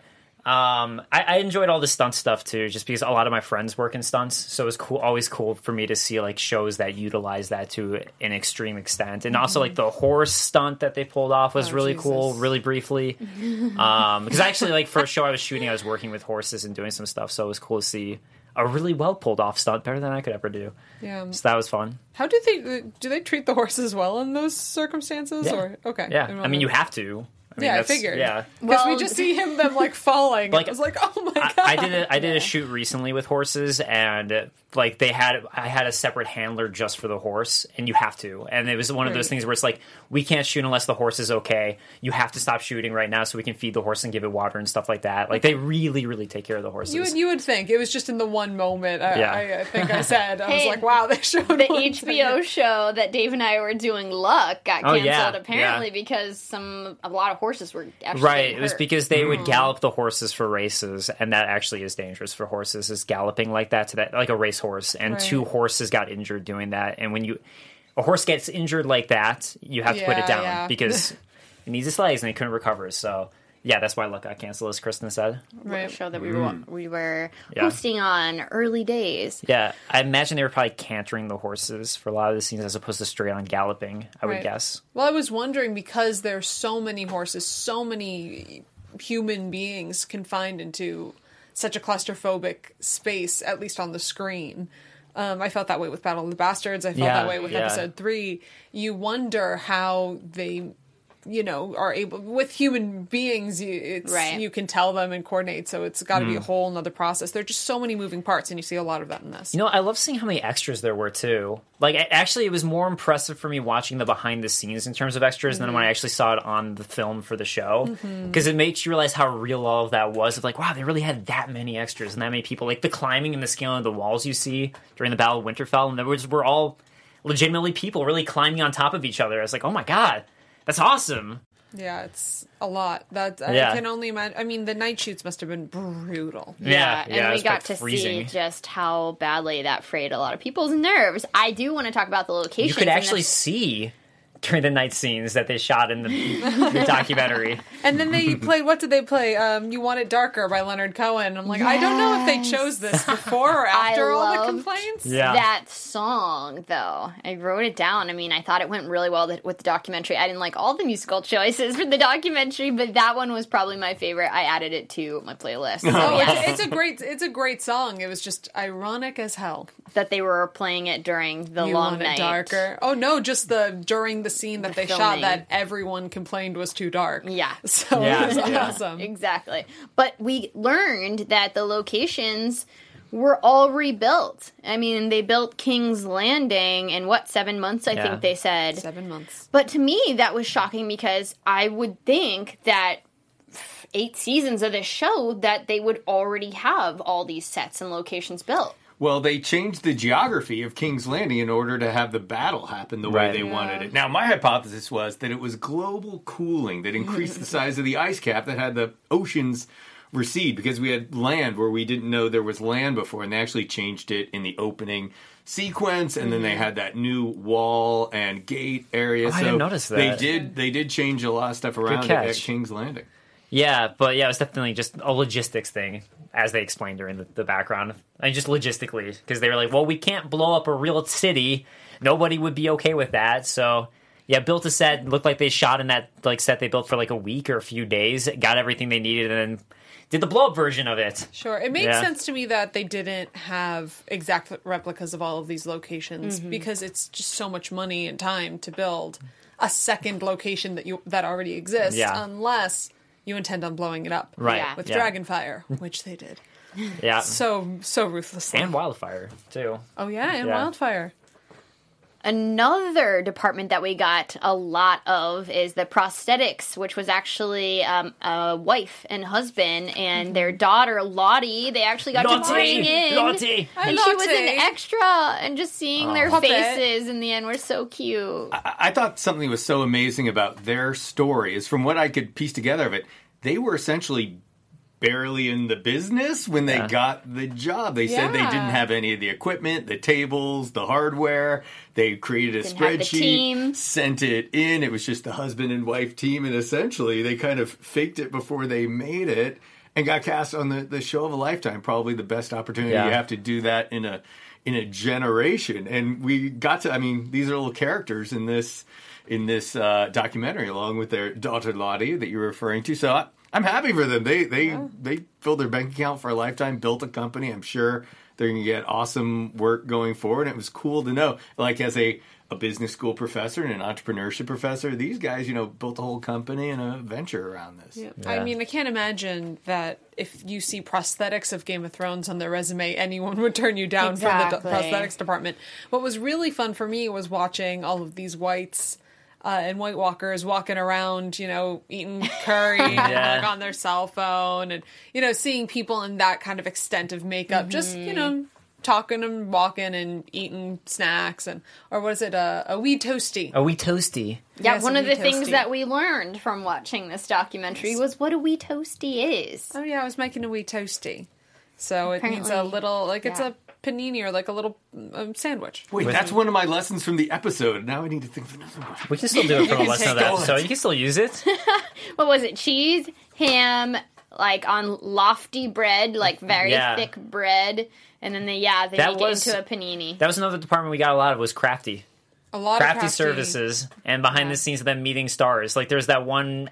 I enjoyed all the stunt stuff too, just because a lot of my friends work in stunts. So it was always cool for me to see like shows that utilize that to an extreme extent. And also like the horse stunt that they pulled off was Oh, really cool, Jesus. really briefly. Because actually like for a show I was shooting, I was working with horses and doing some stuff. So it was cool to see a really well pulled off stunt, better than I could ever do. Yeah. So that was fun. How do they treat the horses well in those circumstances? Yeah. Or okay. Yeah. I mean, you have to. I mean, Yeah, I that's- figured. Yeah. Because we Well, just see them like falling. Like, I was like, oh my god. I did a shoot recently with horses, and like I had a separate handler just for the horse, and you have to. And it was one of those things where it's like, we can't shoot unless the horse is okay. You have to stop shooting right now so we can feed the horse and give it water and stuff like that. Like, they really, really take care of the horses. You would think. It was just in the one moment, I think I said. I was like, wow, they showed the HBO show that Dave and I were doing, Luck, got canceled apparently because a lot of horses were actually right. hurt. It was because they would gallop the horses for races, and that actually is dangerous for horses, is galloping like that to that, like a race horse, and 2 horses got injured doing that. And when a horse gets injured like that, you have to put it down because it needs its legs and it couldn't recover. So yeah, that's why Luck got canceled, as Kristen said. Right. Show that we were hosting on early days. Yeah, I imagine they were probably cantering the horses for a lot of the scenes as opposed to straight on galloping, I would guess. Well, I was wondering, because there's so many horses, so many human beings confined into such a claustrophobic space, at least on the screen. I felt that way with Battle of the Bastards. I felt that way with episode 3. You wonder how they, are able, with human beings, you can tell them and coordinate, so it's got to be a whole nother process. There are just so many moving parts, and you see a lot of that in this. I love seeing how many extras there were, too. Like, actually, it was more impressive for me watching the behind the scenes in terms of extras than when I actually saw it on the film for the show. Because it makes you realize how real all of that was. Of like, wow, they really had that many extras and that many people. Like, the climbing and the scaling of the walls you see during the Battle of Winterfell, and there were all legitimately people really climbing on top of each other. I was like, oh my god, that's awesome. Yeah, it's a lot. I can only imagine. I mean, the night shoots must have been brutal. And we got to see just how badly that frayed a lot of people's nerves. I do want to talk about the location. You could actually see during the night scenes that they shot in the documentary. And then they played, what did they play? You Want It Darker by Leonard Cohen. I'm like, I don't know if they chose this before or after all the complaints. Yeah. That song, though, I wrote it down. I mean, I thought it went really well with the documentary. I didn't like all the musical choices for the documentary, but that one was probably my favorite. I added it to my playlist. So, it's a great song. It was just ironic as hell that they were playing it during the long night. Darker. Oh no, just during the scene that they shot that everyone complained was too dark. Yeah. So it was awesome. Exactly. But we learned that the locations were all rebuilt. I mean, they built King's Landing in 7 months, I think they said. 7 months. But to me, that was shocking because I would think that 8 seasons of this show that they would already have all these sets and locations built. Well, they changed the geography of King's Landing in order to have the battle happen the way they wanted it. Now, my hypothesis was that it was global cooling that increased the size of the ice cap that had the oceans recede, because we had land where we didn't know there was land before, and they actually changed it in the opening sequence, and then they had that new wall and gate area. I didn't notice that. They did change a lot of stuff around at King's Landing. Yeah, but it was definitely just a logistics thing, as they explained during the background. And just logistically, because they were like, well, we can't blow up a real city. Nobody would be okay with that. So, built a set. Looked like they shot in that set they built for a week or a few days. Got everything they needed, and then did the blow-up version of it. Sure. It made sense to me that they didn't have exact replicas of all of these locations, because it's just so much money and time to build a second location that already exists, unless you intend on blowing it up with Dragonfire, which they did. Yeah. So ruthlessly. And Wildfire, too. Oh, yeah, and Wildfire. Another department that we got a lot of is the prosthetics, which was actually a wife and husband and their daughter, Lottie. They actually got to bring in. Lottie! And she was an extra, and just seeing their faces in the end were so cute. I thought something was so amazing about their story is, from what I could piece together of it, they were essentially barely in the business when they got the job. They said they didn't have any of the equipment, the tables, the hardware. They created a spreadsheet, sent it in. It was just the husband and wife team, and essentially they kind of faked it before they made it and got cast on the show of a lifetime. Probably the best opportunity you have to do that in a generation. And we got to, these are little characters in this documentary, along with their daughter Lottie that you're referring to. So I'm happy for them. They filled their bank account for a lifetime, built a company. I'm sure they're going to get awesome work going forward. And it was cool to know, as a a business school professor and an entrepreneurship professor. These guys, built a whole company and a venture around this. Yeah. I mean, I can't imagine that if you see prosthetics of Game of Thrones on their resume, anyone would turn you down Exactly. from the prosthetics department. What was really fun for me was watching all of these whites and White Walkers walking around, eating curry and, on their cell phone and, seeing people in that kind of extent of makeup, just, talking and walking and eating snacks or what is it, a wee toasty. A wee toasty. Yeah, Yes, one a of wee the things toasty. that we learned from watching this documentary was what a wee toasty is. Oh yeah, I was making a wee toasty. So it means a Apparently, little, it's yeah. a panini or like a little sandwich. Wait, that's one of my lessons from the episode. Now I need to think of another one. We can still do it from a lesson of take that all episode. it. You can still use it. What was it? Cheese, ham, like on lofty bread, like very Yeah. thick bread, and then they That make was- it into a panini. That was another department we got a lot of was Crafty. A lot Crafty of services and behind the scenes of them meeting stars. Like there's that one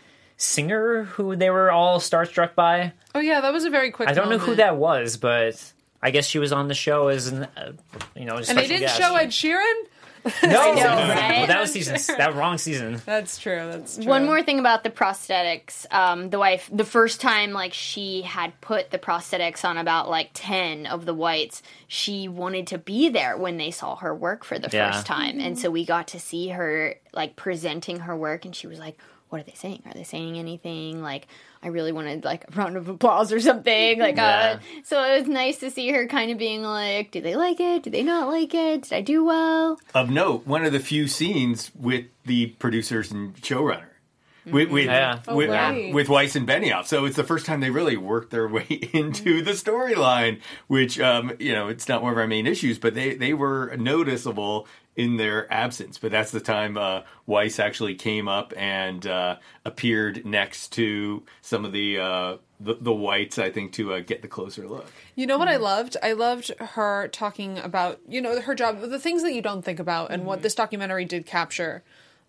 singer who they were all starstruck by. Oh yeah, that was a very quick. I don't know who moment. that was, but I guess she was on the show as an And they special didn't guest. show Ed Sheeran. No, know, right? well, that was that wrong season. That's true. That's true. One more thing about the prosthetics. The first time like she had put the prosthetics on about like 10 of the whites, she wanted to be there when they saw her work for the Yeah. first time. And so we got to see her like presenting her work, and she was like, what are they saying? Are they saying anything? Like, I really wanted like a round of applause or something. Like, Yeah. So it was nice to see her kind of being like, do they like it? Do they not like it? Did I do well? Of note, one of the few scenes with the producers and showrunner. With Yeah. with Weiss and Benioff. So it's the first time they really worked their way into the storyline, which, it's not one of our main issues, but they were noticeable in their absence. But that's the time Weiss actually came up and appeared next to some of the whites, I think, to get the closer look. You know what I loved? I loved her talking about, her job, the things that you don't think about, and what this documentary did capture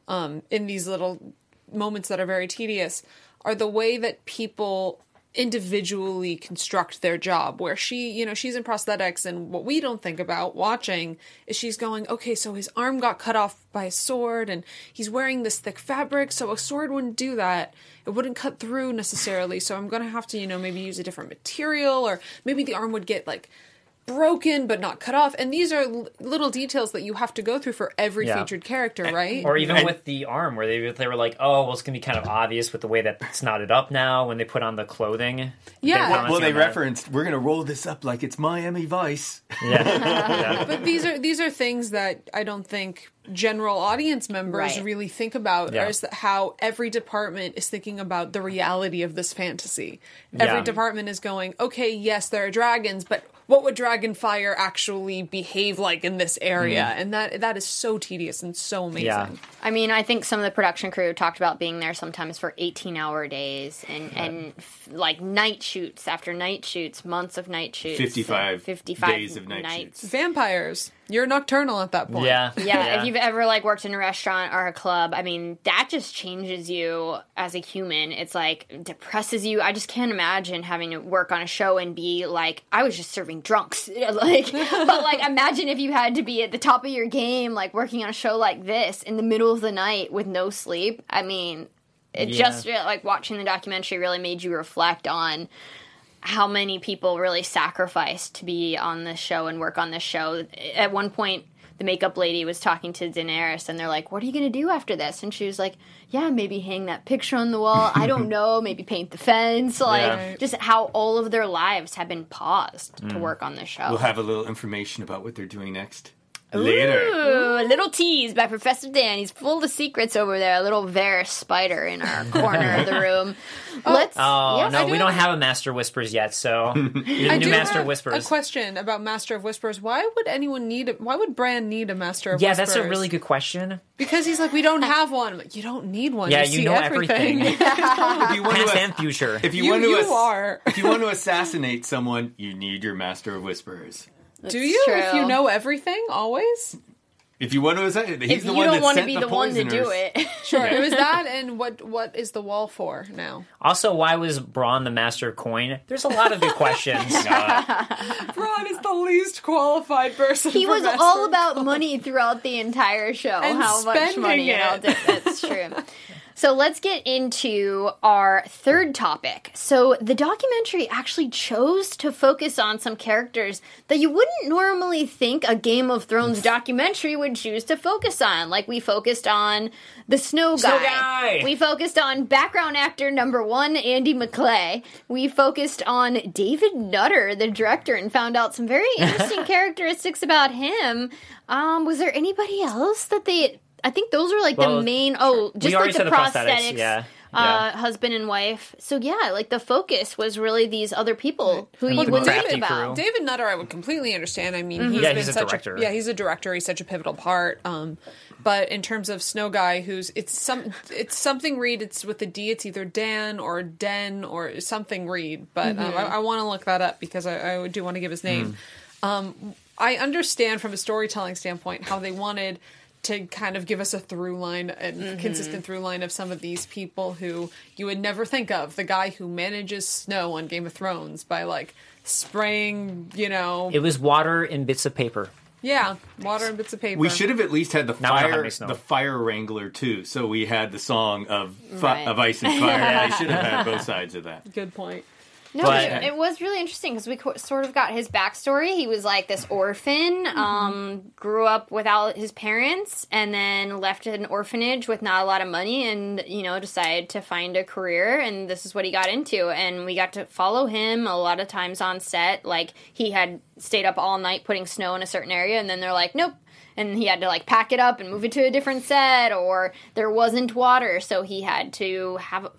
in these little moments that are very tedious are the way that people individually construct their job, where she's in prosthetics, and what we don't think about watching is she's going, okay, so his arm got cut off by a sword and he's wearing this thick fabric, so a sword wouldn't do that. It wouldn't cut through necessarily, so I'm going to have to, maybe use a different material, or maybe the arm would get like broken but not cut off. And these are little details that you have to go through for every featured character, right? Or even with the arm, where they were like, oh, well, it's going to be kind of obvious with the way that it's knotted up now when they put on the clothing. Yeah. They're commenting Well, they on that. referenced, we're going to roll this up like it's Miami Vice. Yeah. But these are things that I don't think general audience members Right. really think about, Yeah. is that how every department is thinking about the reality of this fantasy. Every Yeah. department is going, okay, yes, there are dragons, but what would dragon fire actually behave like in this area? And that is so tedious and so amazing. Yeah. I mean, I think some of the production crew talked about being there sometimes for 18-hour days and like night shoots after night shoots, months of night shoots. 55 55 days of night nights. shoots. Vampires. You're nocturnal at that point. Yeah. Yeah, if you've ever like worked in a restaurant or a club, I mean, that just changes you as a human. It's like depresses you. I just can't imagine having to work on a show and be like, I was just serving drunks. Like, but like, imagine if you had to be at the top of your game, like working on a show like this in the middle of the night with no sleep. I mean, it just like watching the documentary really made you reflect on how many people really sacrificed to be on this show and work on this show. At one point, the makeup lady was talking to Daenerys, and they're like, what are you going to do after this? And she was like, yeah, maybe hang that picture on the wall. I don't know. Maybe paint the fence. Like, just how all of their lives have been paused to work on this show. We'll have a little information about what they're doing next later. Ooh, a little tease by Professor Dan. He's full of secrets over there. A little Varys spider in our corner of the room. Let's. Oh, yes, no, I we do- don't have a Master Whispers yet, so you're the I new do Master have Whispers. a question about Master of Whispers. Why would Bran need a Master of Yeah, Whispers? that's a really good question. Because he's like, we don't have one. I'm like, you don't need one. Yeah, you you see know everything. everything. If you want Past to, and future. if you You- want to, you are. if you want to assassinate someone, you need your Master of Whispers. Do you? true. If you know everything, always? If you want to assign it, he's if the you one don't that want to sent be the the one to poisoners. do it. Sure, it was that, and what is the wall for now? Also, why was Braun the master of coin? There's a lot of good questions. Braun is the least qualified person. He for was Master all of about money throughout the entire show. And how much spending money and all it. that. That's true. So let's get into our third topic. So the documentary actually chose to focus on some characters that you wouldn't normally think a Game of Thrones documentary would choose to focus on. Like we focused on the Snow Guy. We focused on background actor number 1, Andy McClay. We focused on David Nutter, the director, and found out some very interesting characteristics about him. Was there anybody else that they... I think those are like the main. Oh, just like the prosthetics. Yeah. Husband and wife. So yeah, like the focus was really these other people who you the wouldn't crafty think about. crew. David Nutter, I would completely understand. I mean, Yeah, he's he's a such director. he's a director. He's such a pivotal part. But in terms of Snow Guy, it's something Reed. It's with the D. It's either Dan or Den or something Reed. But I want to look that up because I do want to give his name. I understand from a storytelling standpoint how they wanted to kind of give us a through line, a consistent through line of some of these people who you would never think of. The guy who manages snow on Game of Thrones by like spraying, It was water and bits of paper. Yeah, water and bits of paper. We should have at least had Now I don't have any snow. the fire wrangler too. So we had the song of Right. of ice and fire. I should have had both sides of that. Good point. No, But- it was really interesting because we sort of got his backstory. He was like this orphan, grew up without his parents, and then left an orphanage with not a lot of money, and decided to find a career. And this is what he got into. And we got to follow him a lot of times on set. Like he had stayed up all night putting snow in a certain area, and then they're like, nope. And he had to like pack it up and move it to a different set, or there wasn't water, so he had to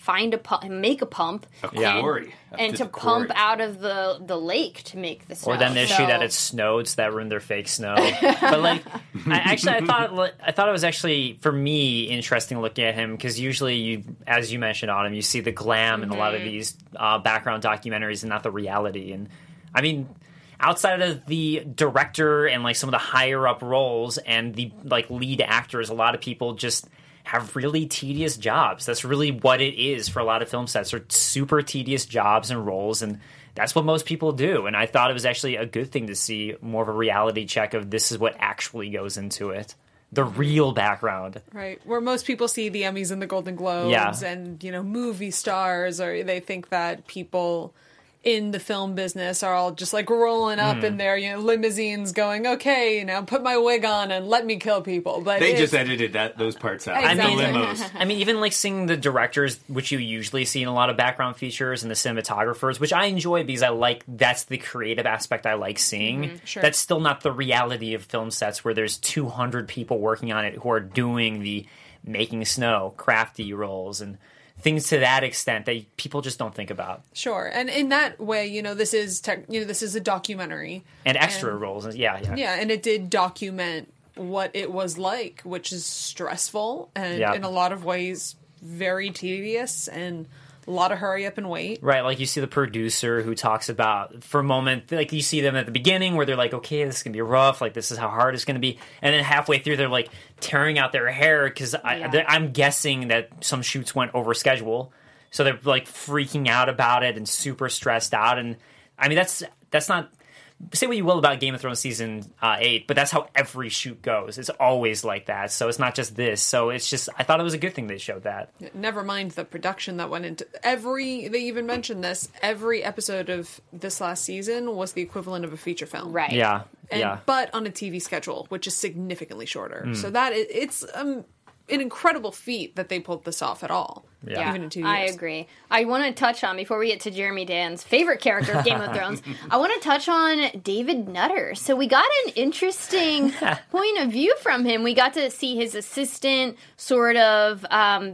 make a pump, Quarry. and to pump out of the lake to make the snow. Or then the issue that it snowed, so that ruined their fake snow. But like, I thought it was actually for me interesting looking at him because usually as you mentioned, Autumn, you see the glam in a lot of these background documentaries and not the reality. And I mean, outside of the director and like some of the higher up roles and the like lead actors, a lot of people just have really tedious jobs. That's really what it is for a lot of film sets. They're super tedious jobs and roles, and that's what most people do. And I thought it was actually a good thing to see more of a reality check of this is what actually goes into it. The real background. Right. Where most people see the Emmys and the Golden Globes and, movie stars, or they think that people in the film business are all just like rolling up in their limousines going, okay, put my wig on and let me kill people. But They just edited those parts out. Exactly. The limos. I mean, even like seeing the directors, which you usually see in a lot of background features, and the cinematographers, which I enjoy because that's the creative aspect I like seeing. Sure. That's still not the reality of film sets where there's 200 people working on it who are doing the making snow, crafty roles, and things to that extent that people just don't think about. Sure. And in that way, this is this is a documentary. And extra roles. Yeah. Yeah, and it did document what it was like, which is stressful and in a lot of ways very tedious and a lot of hurry up and wait. Right, like you see the producer who talks about, for a moment, like you see them at the beginning where they're like, okay, this is going to be rough, like this is how hard it's going to be. And then halfway through, they're like tearing out their hair because I'm guessing that some shoots went over schedule. So they're like freaking out about it and super stressed out. And I mean, that's not... Say what you will about Game of Thrones season 8, but that's how every shoot goes. It's always like that. So it's not just this. So it's just, I thought it was a good thing they showed that. Never mind the production that went into they even mentioned this, every episode of this last season was the equivalent of a feature film. Right. Yeah. But on a TV schedule, which is significantly shorter. So it's an incredible feat that they pulled this off at all. Yeah. Even in 2 years. I agree. I want to touch on, before we get to Jeremy Dan's favorite character of Game of Thrones, I want to touch on David Nutter. So we got an interesting point of view from him. We got to see his assistant sort of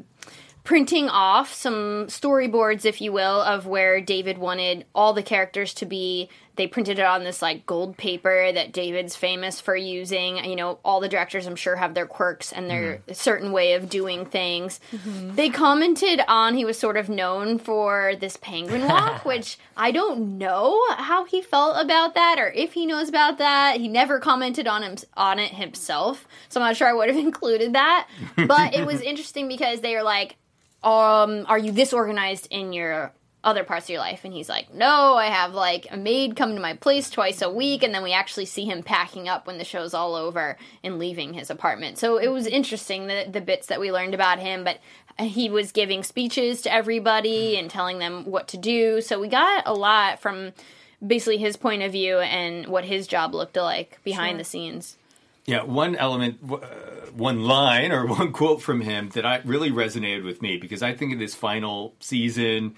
printing off some storyboards, if you will, of where David wanted all the characters to be they printed it on this like gold paper that David's famous for using. You know, all the directors I'm sure have their quirks and their certain way of doing things. They commented on he was sort of known for this penguin walk, which I don't know how he felt about that or if he knows about that. He never commented on it himself, so I'm not sure I would have included that. But it was interesting because they were like, are you this organized in your other parts of your life? And he's like, no, I have like a maid come to my place twice a week, and then we actually see him packing up when the show's all over and leaving his apartment. So it was interesting, the bits that we learned about him, but he was giving speeches to everybody and telling them what to do. So we got a lot from basically his point of view and what his job looked like behind the scenes. Yeah, one element, one line or one quote from him that really resonated with me, because I think of this final season,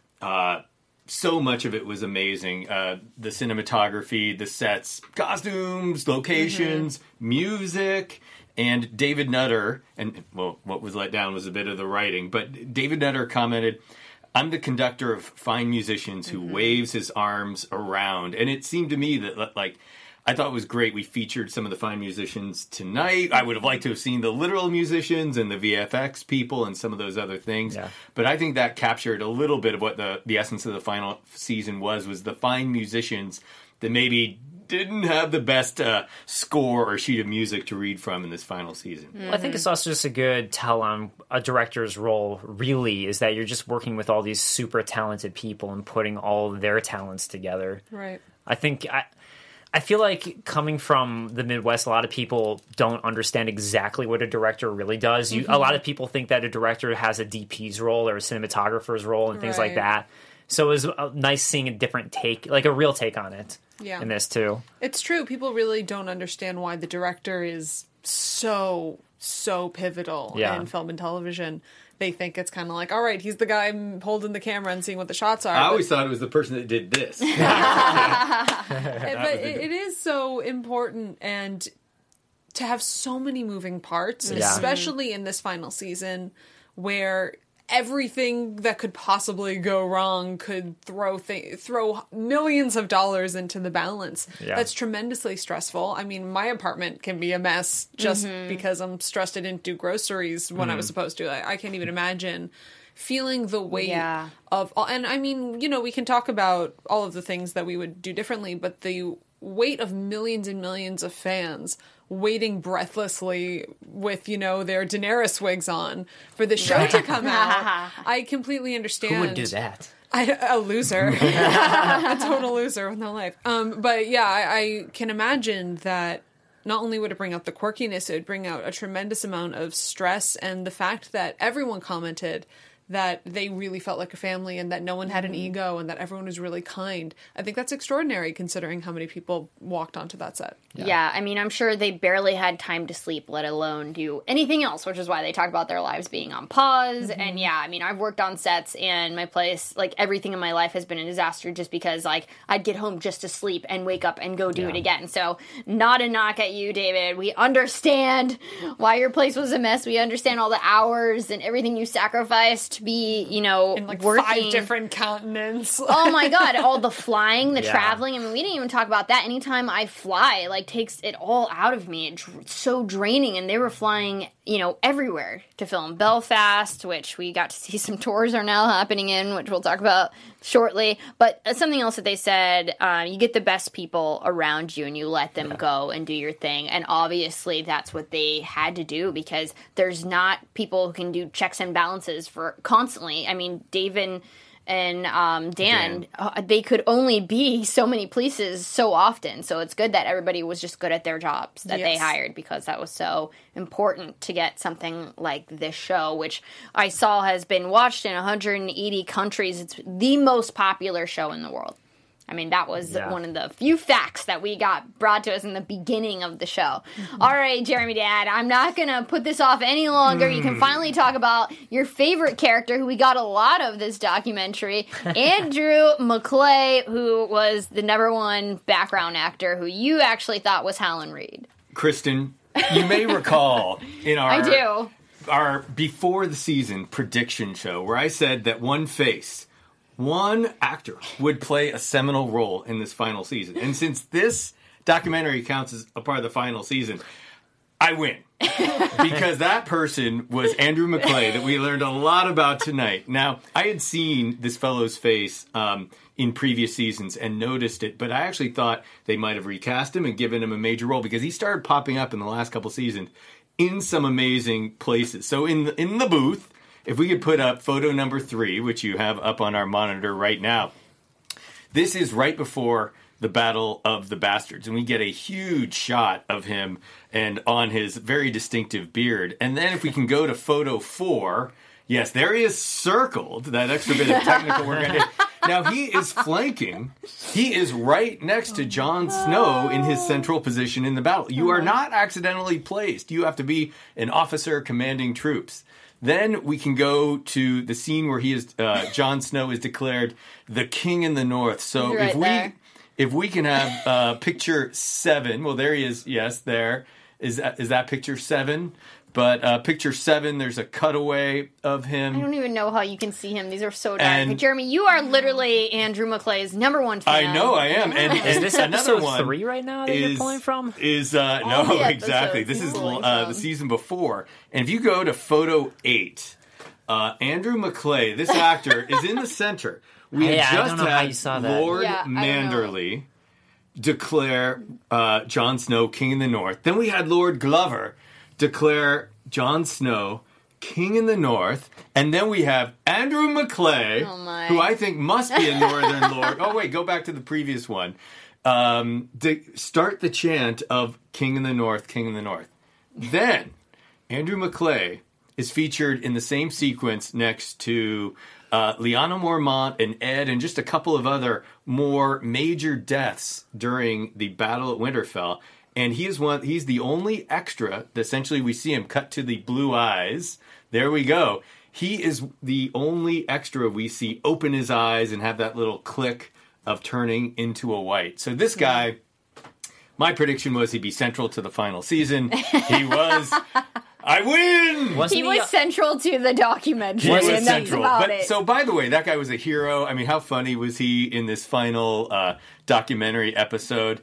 so much of it was amazing. The cinematography, the sets, costumes, locations, music, and David Nutter. And, well, what was let down was a bit of the writing. But David Nutter commented, "I'm the conductor of fine musicians who waves his arms around." And it seemed to me that, like, I thought it was great. We featured some of the fine musicians tonight. I would have liked to have seen the literal musicians and the VFX people and some of those other things. Yeah. But I think that captured a little bit of what the essence of the final season was the fine musicians that maybe didn't have the best score or sheet of music to read from in this final season. Well, I think it's also just a good tell on a director's role, really, is that you're just working with all these super talented people and putting all their talents together. Right. I feel like coming from the Midwest, a lot of people don't understand exactly what a director really does. A lot of people think that a director has a DP's role or a cinematographer's role and things like that. So it was nice seeing a different take, like a real take on it in this too. It's true. People really don't understand why the director is so pivotal in film and television. They think it's kind of like, all right, he's the guy holding the camera and seeing what the shots are. I always thought it was the person that did this. But it is so important, and to have so many moving parts, especially in this final season, where everything that could possibly go wrong could throw millions of dollars into the balance. Yeah. That's tremendously stressful. I mean, my apartment can be a mess just because I'm stressed I didn't do groceries when I was supposed to. I can't even imagine feeling the weight of all. And I mean, you know, we can talk about all of the things that we would do differently, but the weight of millions and millions of fans waiting breathlessly with, you know, their Daenerys wigs on for the show to come out. I completely understand. Who would do that? A loser. A total loser with no life. But yeah, I can imagine that not only would it bring out the quirkiness, it would bring out a tremendous amount of stress, and the fact that everyone commented that they really felt like a family and that no one had an ego and that everyone was really kind. I think that's extraordinary considering how many people walked onto that set. Yeah, I mean, I'm sure they barely had time to sleep, let alone do anything else, which is why they talk about their lives being on pause. And yeah, I mean, I've worked on sets and my place, like everything in my life has been a disaster just because like I'd get home just to sleep and wake up and go do it again. So not a knock at you, David. We understand why your place was a mess. We understand all the hours and everything you sacrificed to be, you know, in like working 5 different continents. Oh my god, all the flying, the traveling. I mean, we didn't even talk about that. Anytime I fly, it like takes it all out of me. It's so draining, and they were flying, you know, everywhere to film. Belfast, which we got to see some tours are now happening in, which we'll talk about shortly. But something else that they said, you get the best people around you and you let them go and do your thing. And obviously that's what they had to do because there's not people who can do checks and balances for constantly. I mean, David and Dan, they could only be so many places so often. So it's good that everybody was just good at their jobs that they hired, because that was so important to get something like this show, which I saw has been watched in 180 countries. It's the most popular show in the world. I mean, that was one of the few facts that we got brought to us in the beginning of the show. Mm-hmm. All right, Jeremy Dad, I'm not going to put this off any longer. You can finally talk about your favorite character, who we got a lot of this documentary, Andrew McClay, who was the #1 background actor, who you actually thought was Howland Reed. Kristen, you may recall in our before the season prediction show where I said that one face one actor would play a seminal role in this final season. And since this documentary counts as a part of the final season, I win. Because that person was Andrew McClay, that we learned a lot about tonight. Now, I had seen this fellow's face in previous seasons and noticed it, but I actually thought they might have recast him and given him a major role because he started popping up in the last couple seasons in some amazing places. So in the booth, if we could put up photo number 3, which you have up on our monitor right now, this is right before the Battle of the Bastards, and we get a huge shot of him and on his very distinctive beard. And then if we can go to photo 4, yes, there he is circled, that extra bit of technical work I did. Now he is flanking. He is right next to Jon Snow in his central position in the battle. You are not accidentally placed. You have to be an officer commanding troops. Then we can go to the scene where he is Jon Snow is declared the king in the north. So if we can have picture 7, well, there he is. Yes, there is that picture 7. But picture 7, there's a cutaway of him. I don't even know how you can see him. These are so dark. And Jeremy, you are literally Andrew McClay's #1 fan. I know I am. And is this another episode one 3 right now that you're pulling from? No, exactly. This is the season before. And if you go to photo 8, Andrew McClay, this actor, is in the center. We had just had Lord Manderley declare Jon Snow king in the north. Then we had Lord Glover declare Jon Snow king in the north. And then we have Andrew McClay, who I think must be a northern lord. Oh, wait, go back to the previous one. Start the chant of king in the north, king in the north. Then Andrew McClay is featured in the same sequence next to Lyanna Mormont and Ed and just a couple of other more major deaths during the Battle at Winterfell. And he's the only extra that essentially we see him cut to the blue eyes. There we go. He is the only extra we see open his eyes and have that little click of turning into a white. So this guy, my prediction was he'd be central to the final season. He was. I win! He was central to the documentary. He was central. So, by the way, that guy was a hero. I mean, how funny was he in this final documentary episode?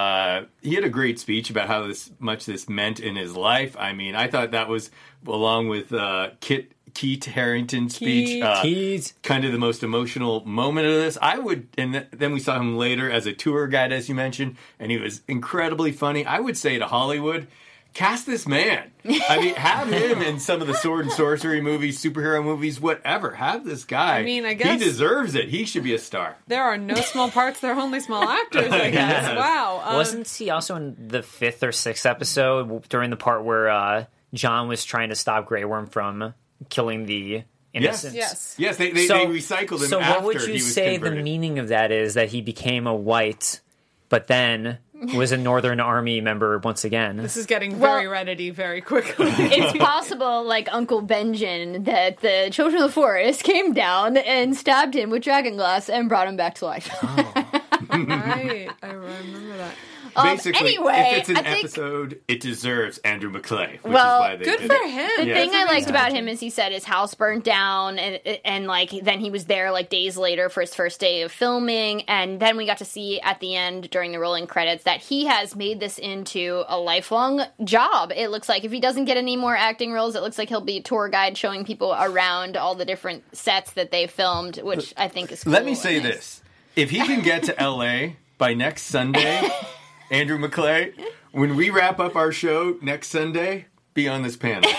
He had a great speech about how much this meant in his life. I mean, I thought that was, along with Keith Harington's speech, kind of the most emotional moment of this. Then we saw him later as a tour guide, as you mentioned, and he was incredibly funny. I would say to Hollywood, cast this man. I mean, have him in some of the sword and sorcery movies, superhero movies, whatever. Have this guy. I mean, I guess he deserves it. He should be a star. There are no small parts. There are only small actors, I guess. Yes. Wow. Wasn't he also in the 5th or 6th episode during the part where Jon was trying to stop Grey Worm from killing the innocents? Yes. They recycled him. So after what would you say converted. The meaning of that is? That he became a white, but then was a Northern Army member once again. This is getting very Reddit-y very quickly. It's possible, like Uncle Benjen, that the Children of the Forest came down and stabbed him with dragonglass and brought him back to life. Right. I remember that. Basically, anyway, if it's an episode, it deserves Andrew McClay. Which is Well, why they Good did for it. him. The thing I liked about him is he said his house burnt down, and like then he was there like days later for his first day of filming, and then we got to see at the end during the rolling credits that he has made this into a lifelong job. It looks like if he doesn't get any more acting roles, it looks like he'll be a tour guide showing people around all the different sets that they filmed, which I think is cool. Let me say this. If he can get to LA by next Sunday, Andrew McClay, when we wrap up our show next Sunday, be on this panel.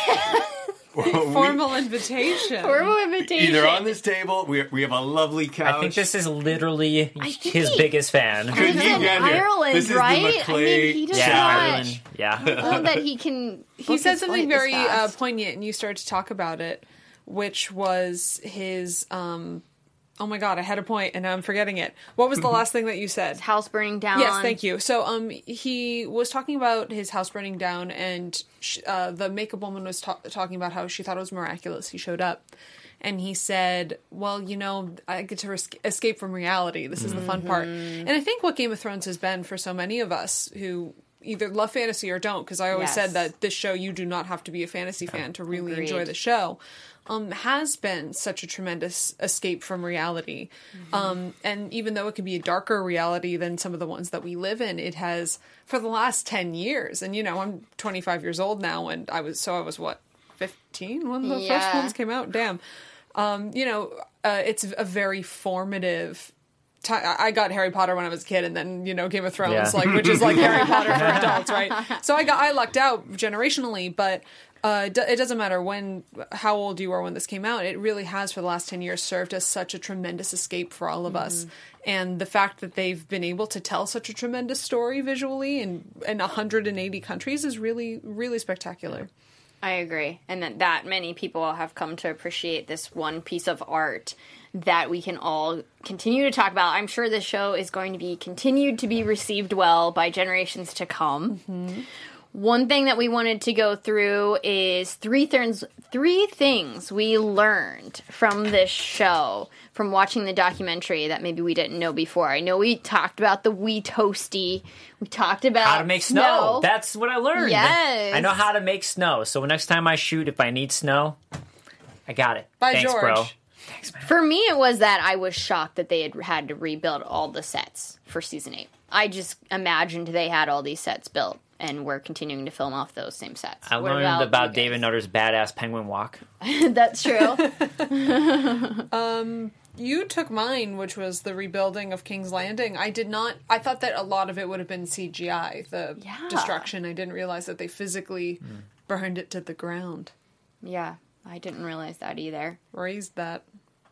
Formal invitation. Either on this table, we have a lovely couch. I think this is literally his biggest fan. Could he get here? Ireland, This is right? the McClay I mean, he does Ireland. Yeah. that he can. He said something very poignant, and you started to talk about it, which was his. Oh my God, I had a point and now I'm forgetting it. What was the last thing that you said? House burning down. Yes, thank you. So he was talking about his house burning down, and the makeup woman was talking about how she thought it was miraculous he showed up. And he said, well, you know, I get to escape from reality. This is the fun part. And I think what Game of Thrones has been for so many of us who either love fantasy or don't, because I always Yes. said that this show, you do not have to be a fantasy fan to really Agreed. enjoy the show, has been such a tremendous escape from reality. And even though it can be a darker reality than some of the ones that we live in, it has for the last 10 years. And, I'm 25 years old now, and I was what, 15 when the first Yeah. ones came out? Damn. It's a very formative. I got Harry Potter when I was a kid, and then Game of Thrones, Yeah. which is like Harry Potter for adults, right? So I lucked out generationally, but it doesn't matter how old you are when this came out. It really has for the last 10 years served as such a tremendous escape for all of us, and the fact that they've been able to tell such a tremendous story visually in 180 countries is really, really spectacular. I agree. And that many people have come to appreciate this one piece of art that we can all continue to talk about. I'm sure this show is going to be continued to be received well by generations to come. Mm-hmm. One thing that we wanted to go through is three things we learned from this show, from watching the documentary that maybe we didn't know before. I know we talked about the Wee Toasty. We talked about how to make snow. That's what I learned. Yes. I know how to make snow. So next time I shoot, if I need snow, I got it. By Thanks, George. bro. Thanks, man. For me, it was that I was shocked that they had to rebuild all the sets for season 8. I just imagined they had all these sets built, and we're continuing to film off those same sets. I What learned about you David Nutter's badass penguin walk. guys? That's true. You took mine, which was the rebuilding of King's Landing. I did not. I thought that a lot of it would have been CGI, the destruction. I didn't realize that they physically burned it to the ground. Yeah, I didn't realize that either. Raised that.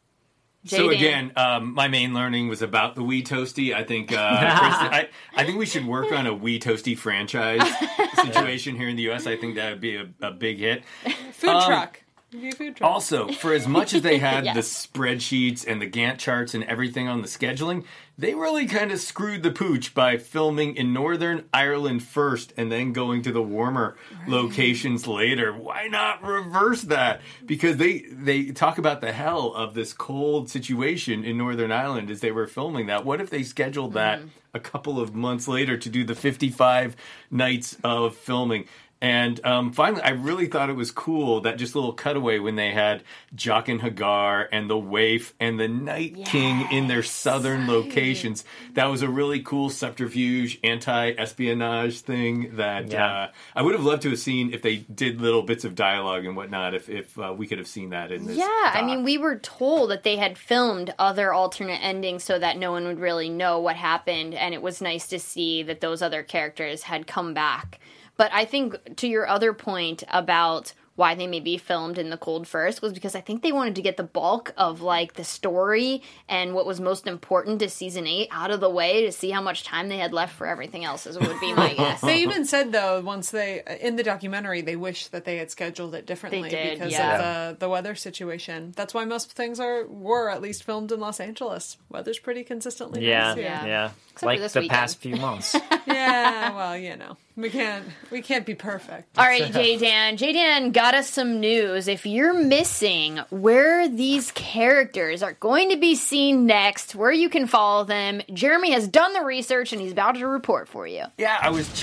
So Jaden. again, my main learning was about the Wee Toasty. I think Kristen, I think we should work on a Wee Toasty franchise situation here in the U.S. I think that would be a big hit. Food truck. Be a food truck. Also, for as much as they had Yes. the spreadsheets and the Gantt charts and everything on the scheduling, they really kind of screwed the pooch by filming in Northern Ireland first and then going to the warmer locations later. Why not reverse that? Because they talk about the hell of this cold situation in Northern Ireland as they were filming that. What if they scheduled that a couple of months later to do the 55 nights of filming? And finally, I really thought it was cool, that just little cutaway when they had Jock and Hagar and the Waif and the Night King in their southern locations. That was a really cool subterfuge, anti-espionage thing that I would have loved to have seen if they did little bits of dialogue and whatnot, if we could have seen that in this I doc. mean, we were told that they had filmed other alternate endings so that no one would really know what happened, and it was nice to see that those other characters had come back. But I think, to your other point about why they maybe filmed in the cold first, was because I think they wanted to get the bulk of, like, the story and what was most important to season 8 out of the way to see how much time they had left for everything else, as would be my guess. They even said, though, in the documentary, they wish that they had scheduled it differently They did, because of the weather situation. That's why most things were at least filmed in Los Angeles. Weather's pretty consistently nice here. Yeah. Except for Like this the weekend. past few months. Yeah, well, we can't be perfect. All right, J-Dan got us some news. If you're missing where these characters are going to be seen next, where you can follow them, Jeremy has done the research and he's about to report for you. Yeah, I was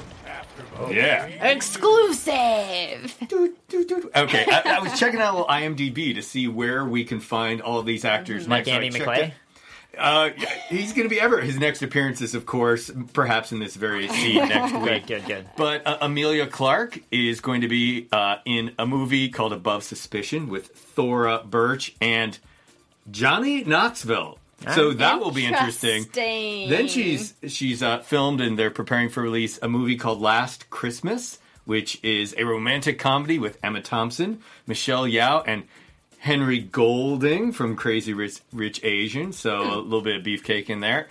Yeah. Exclusive! Okay, I was checking out a little IMDb to see where we can find all of these actors. Like next. So I Andy checked McClay? it. He's going to be Everett. His next appearance is, of course, perhaps in this very scene next week. Good. But Amelia Clark is going to be in a movie called Above Suspicion with Thora Birch and Johnny Knoxville. So that will be interesting. Then she's filmed, and they're preparing for release, a movie called Last Christmas, which is a romantic comedy with Emma Thompson, Michelle Yeoh, and Henry Golding from Crazy Rich Asian, so a little bit of beefcake in there.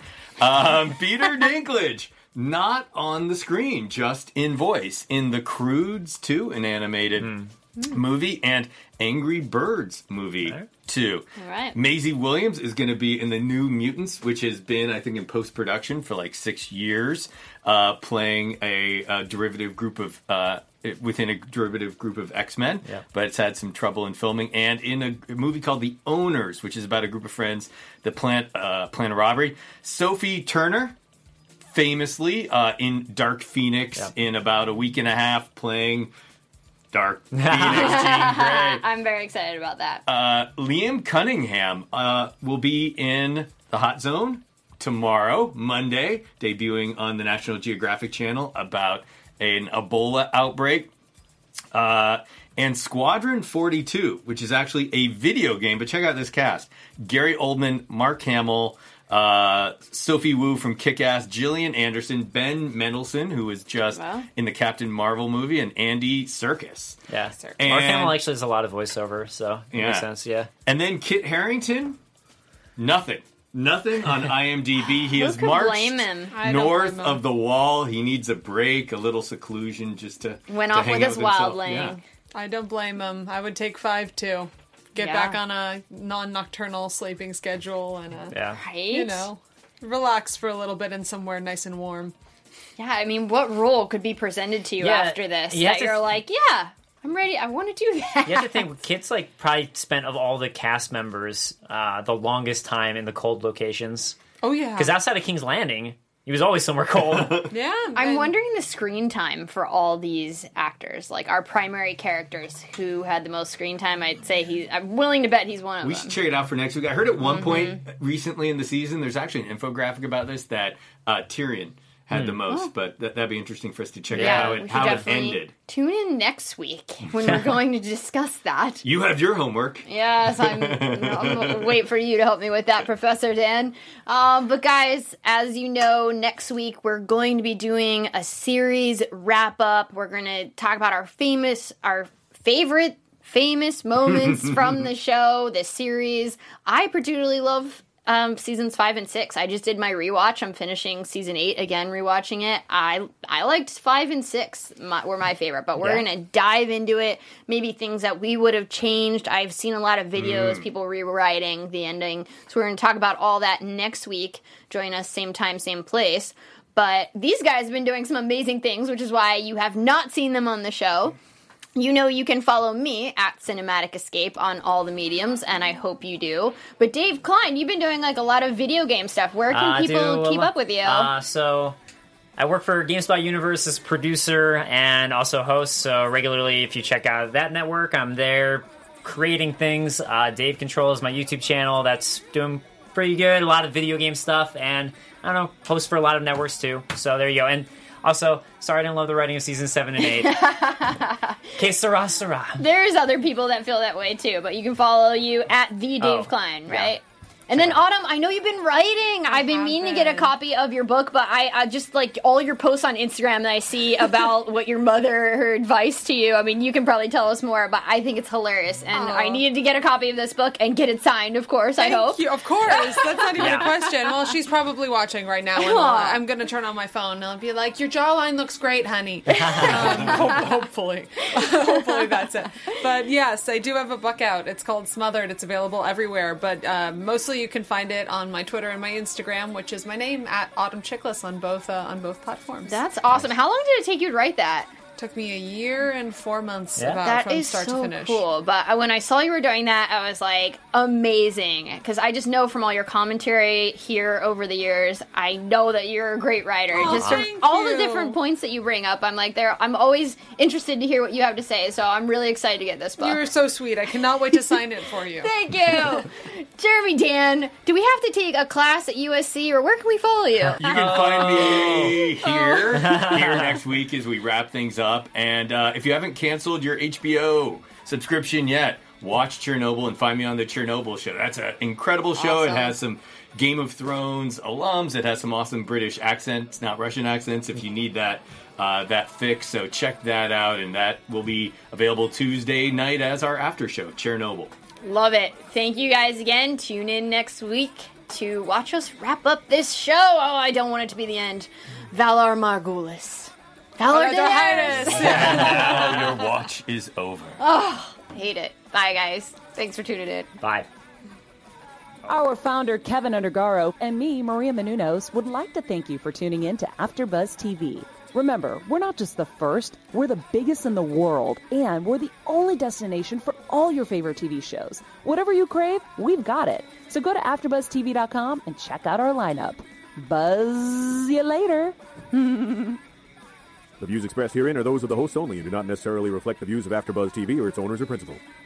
Peter Dinklage, not on the screen, just in voice, in The Croods 2, an animated movie, and Angry Birds movie 2. All right. Maisie Williams is going to be in the New Mutants, which has been, I think, in post-production for like 6 years, playing a derivative group of... within a derivative group of X-Men, but it's had some trouble in filming. And in a movie called The Owners, which is about a group of friends that plan a robbery. Sophie Turner, famously in Dark Phoenix in about a week and a half, playing Dark Phoenix Jean Grey. I'm very excited about that. Liam Cunningham will be in The Hot Zone tomorrow, Monday, debuting on the National Geographic Channel about an Ebola outbreak. And Squadron 42, which is actually a video game, but check out this cast. Gary Oldman, Mark Hamill, Sophie Wu from Kick-Ass, Gillian Anderson, Ben Mendelsohn, who was just in the Captain Marvel movie, and Andy Serkis. Yeah. And, Mark Hamill actually has a lot of voiceover, so it makes sense, yeah. And then Kit Harington, nothing on IMDb. He has could marched blame him? north of the wall. He needs a break, a little seclusion, just to Went to off hang with out his himself. wildling. Yeah. I don't blame him. I would take 5 too. Get back on a non-nocturnal sleeping schedule and Right? Relax for a little bit in somewhere nice and warm. Yeah, I mean, what role could be presented to you after this you have that to you're like, yeah, I'm ready. I want to do that. You have to think, Kit's like probably spent of all the cast members the longest time in the cold locations. Oh yeah, Because outside of King's Landing, he was always somewhere cold. yeah. I'm wondering the screen time for all these actors, like our primary characters who had the most screen time. I'd say I'm willing to bet he's one of We them. should check it out for next week. I heard at one point recently in the season, there's actually an infographic about this, that Tyrion had the most, but that'd be interesting for us to check out we should how it definitely ended. Tune in next week when we're going to discuss that. You have your homework. Yes, I'm gonna wait for you to help me with that, Professor Dan. But guys, as you know, next week we're going to be doing a series wrap up. We're going to talk about our favorite famous moments from the show, the series. I particularly love seasons 5 and 6. I just did my rewatch. I'm finishing season 8 again, rewatching it. I liked 5 and 6 were my favorite, but we're gonna dive into it. Maybe things that we would have changed. I've seen a lot of videos, people rewriting the ending. So we're gonna talk about all that next week. Join us same time, same place. But these guys have been doing some amazing things, which is why you have not seen them on the show. You know you can follow me at Cinematic Escape on all the mediums, and I hope you do. But Dave Klein, you've been doing like a lot of video game stuff. Where can people keep up with you? So I work for GameSpot Universe as producer and also host. So regularly, if you check out that network, I'm there creating things. Dave Control is my YouTube channel. That's doing pretty good. A lot of video game stuff, and I don't know, host for a lot of networks too. So there you go. And also, sorry I didn't love the writing of season 7 and 8. Que sera, sera. There's other people that feel that way too, but you can follow you at the Dave Klein, right? Yeah. And then Autumn, I know you've been writing. I've been meaning to get a copy of your book, but I just like all your posts on Instagram that I see about what your mother, her advice to you. I mean, you can probably tell us more, but I think it's hilarious. And I needed to get a copy of this book and get it signed, of course, I hope. Thank you. Of course. That's not even a question. Well, she's probably watching right now. And I'm going to turn on my phone and I'll be like, your jawline looks great, honey. Hopefully. Hopefully that's it. But yes, I do have a book out. It's called Smothered. It's available everywhere, but mostly you can find it on my Twitter and my Instagram, which is my name, at Autumn Chickless, on both platforms. That's awesome. How long did it take you to write that? Took me a year and 4 months That from is start so to finish. cool. But when I saw you were doing that, I was like, amazing. Because I just know from all your commentary here over the years, I know that you're a great writer. Just from thank all the you. different points that you bring up, I'm always interested to hear what you have to say. So I'm really excited to get this book. You're so sweet. I cannot wait to sign it for you. Thank you. Jeremy Dan, do we have to take a class at USC, or where can we follow you? You can find me here next week as we wrap things up. And if you haven't canceled your HBO subscription yet, watch Chernobyl and find me on the Chernobyl show. That's an incredible show. Awesome. It has some Game of Thrones alums. It has some awesome British accents, not Russian accents, if you need that fix. So check that out, and that will be available Tuesday night as our after show, Chernobyl. Love it. Thank you guys again. Tune in next week to watch us wrap up this show. Oh, I don't want it to be the end. Valar Morghulis. Valar Daenerys. Your watch is over. Hate it. Bye, guys. Thanks for tuning in. Bye. Our founder, Kevin Undergaro, and me, Maria Menounos, would like to thank you for tuning in to AfterBuzz TV. Remember, we're not just the first, we're the biggest in the world, and we're the only destination for all your favorite TV shows. Whatever you crave, we've got it. So go to AfterBuzzTV.com and check out our lineup. Buzz you later. The views expressed herein are those of the hosts only and do not necessarily reflect the views of AfterBuzz TV or its owners or principals.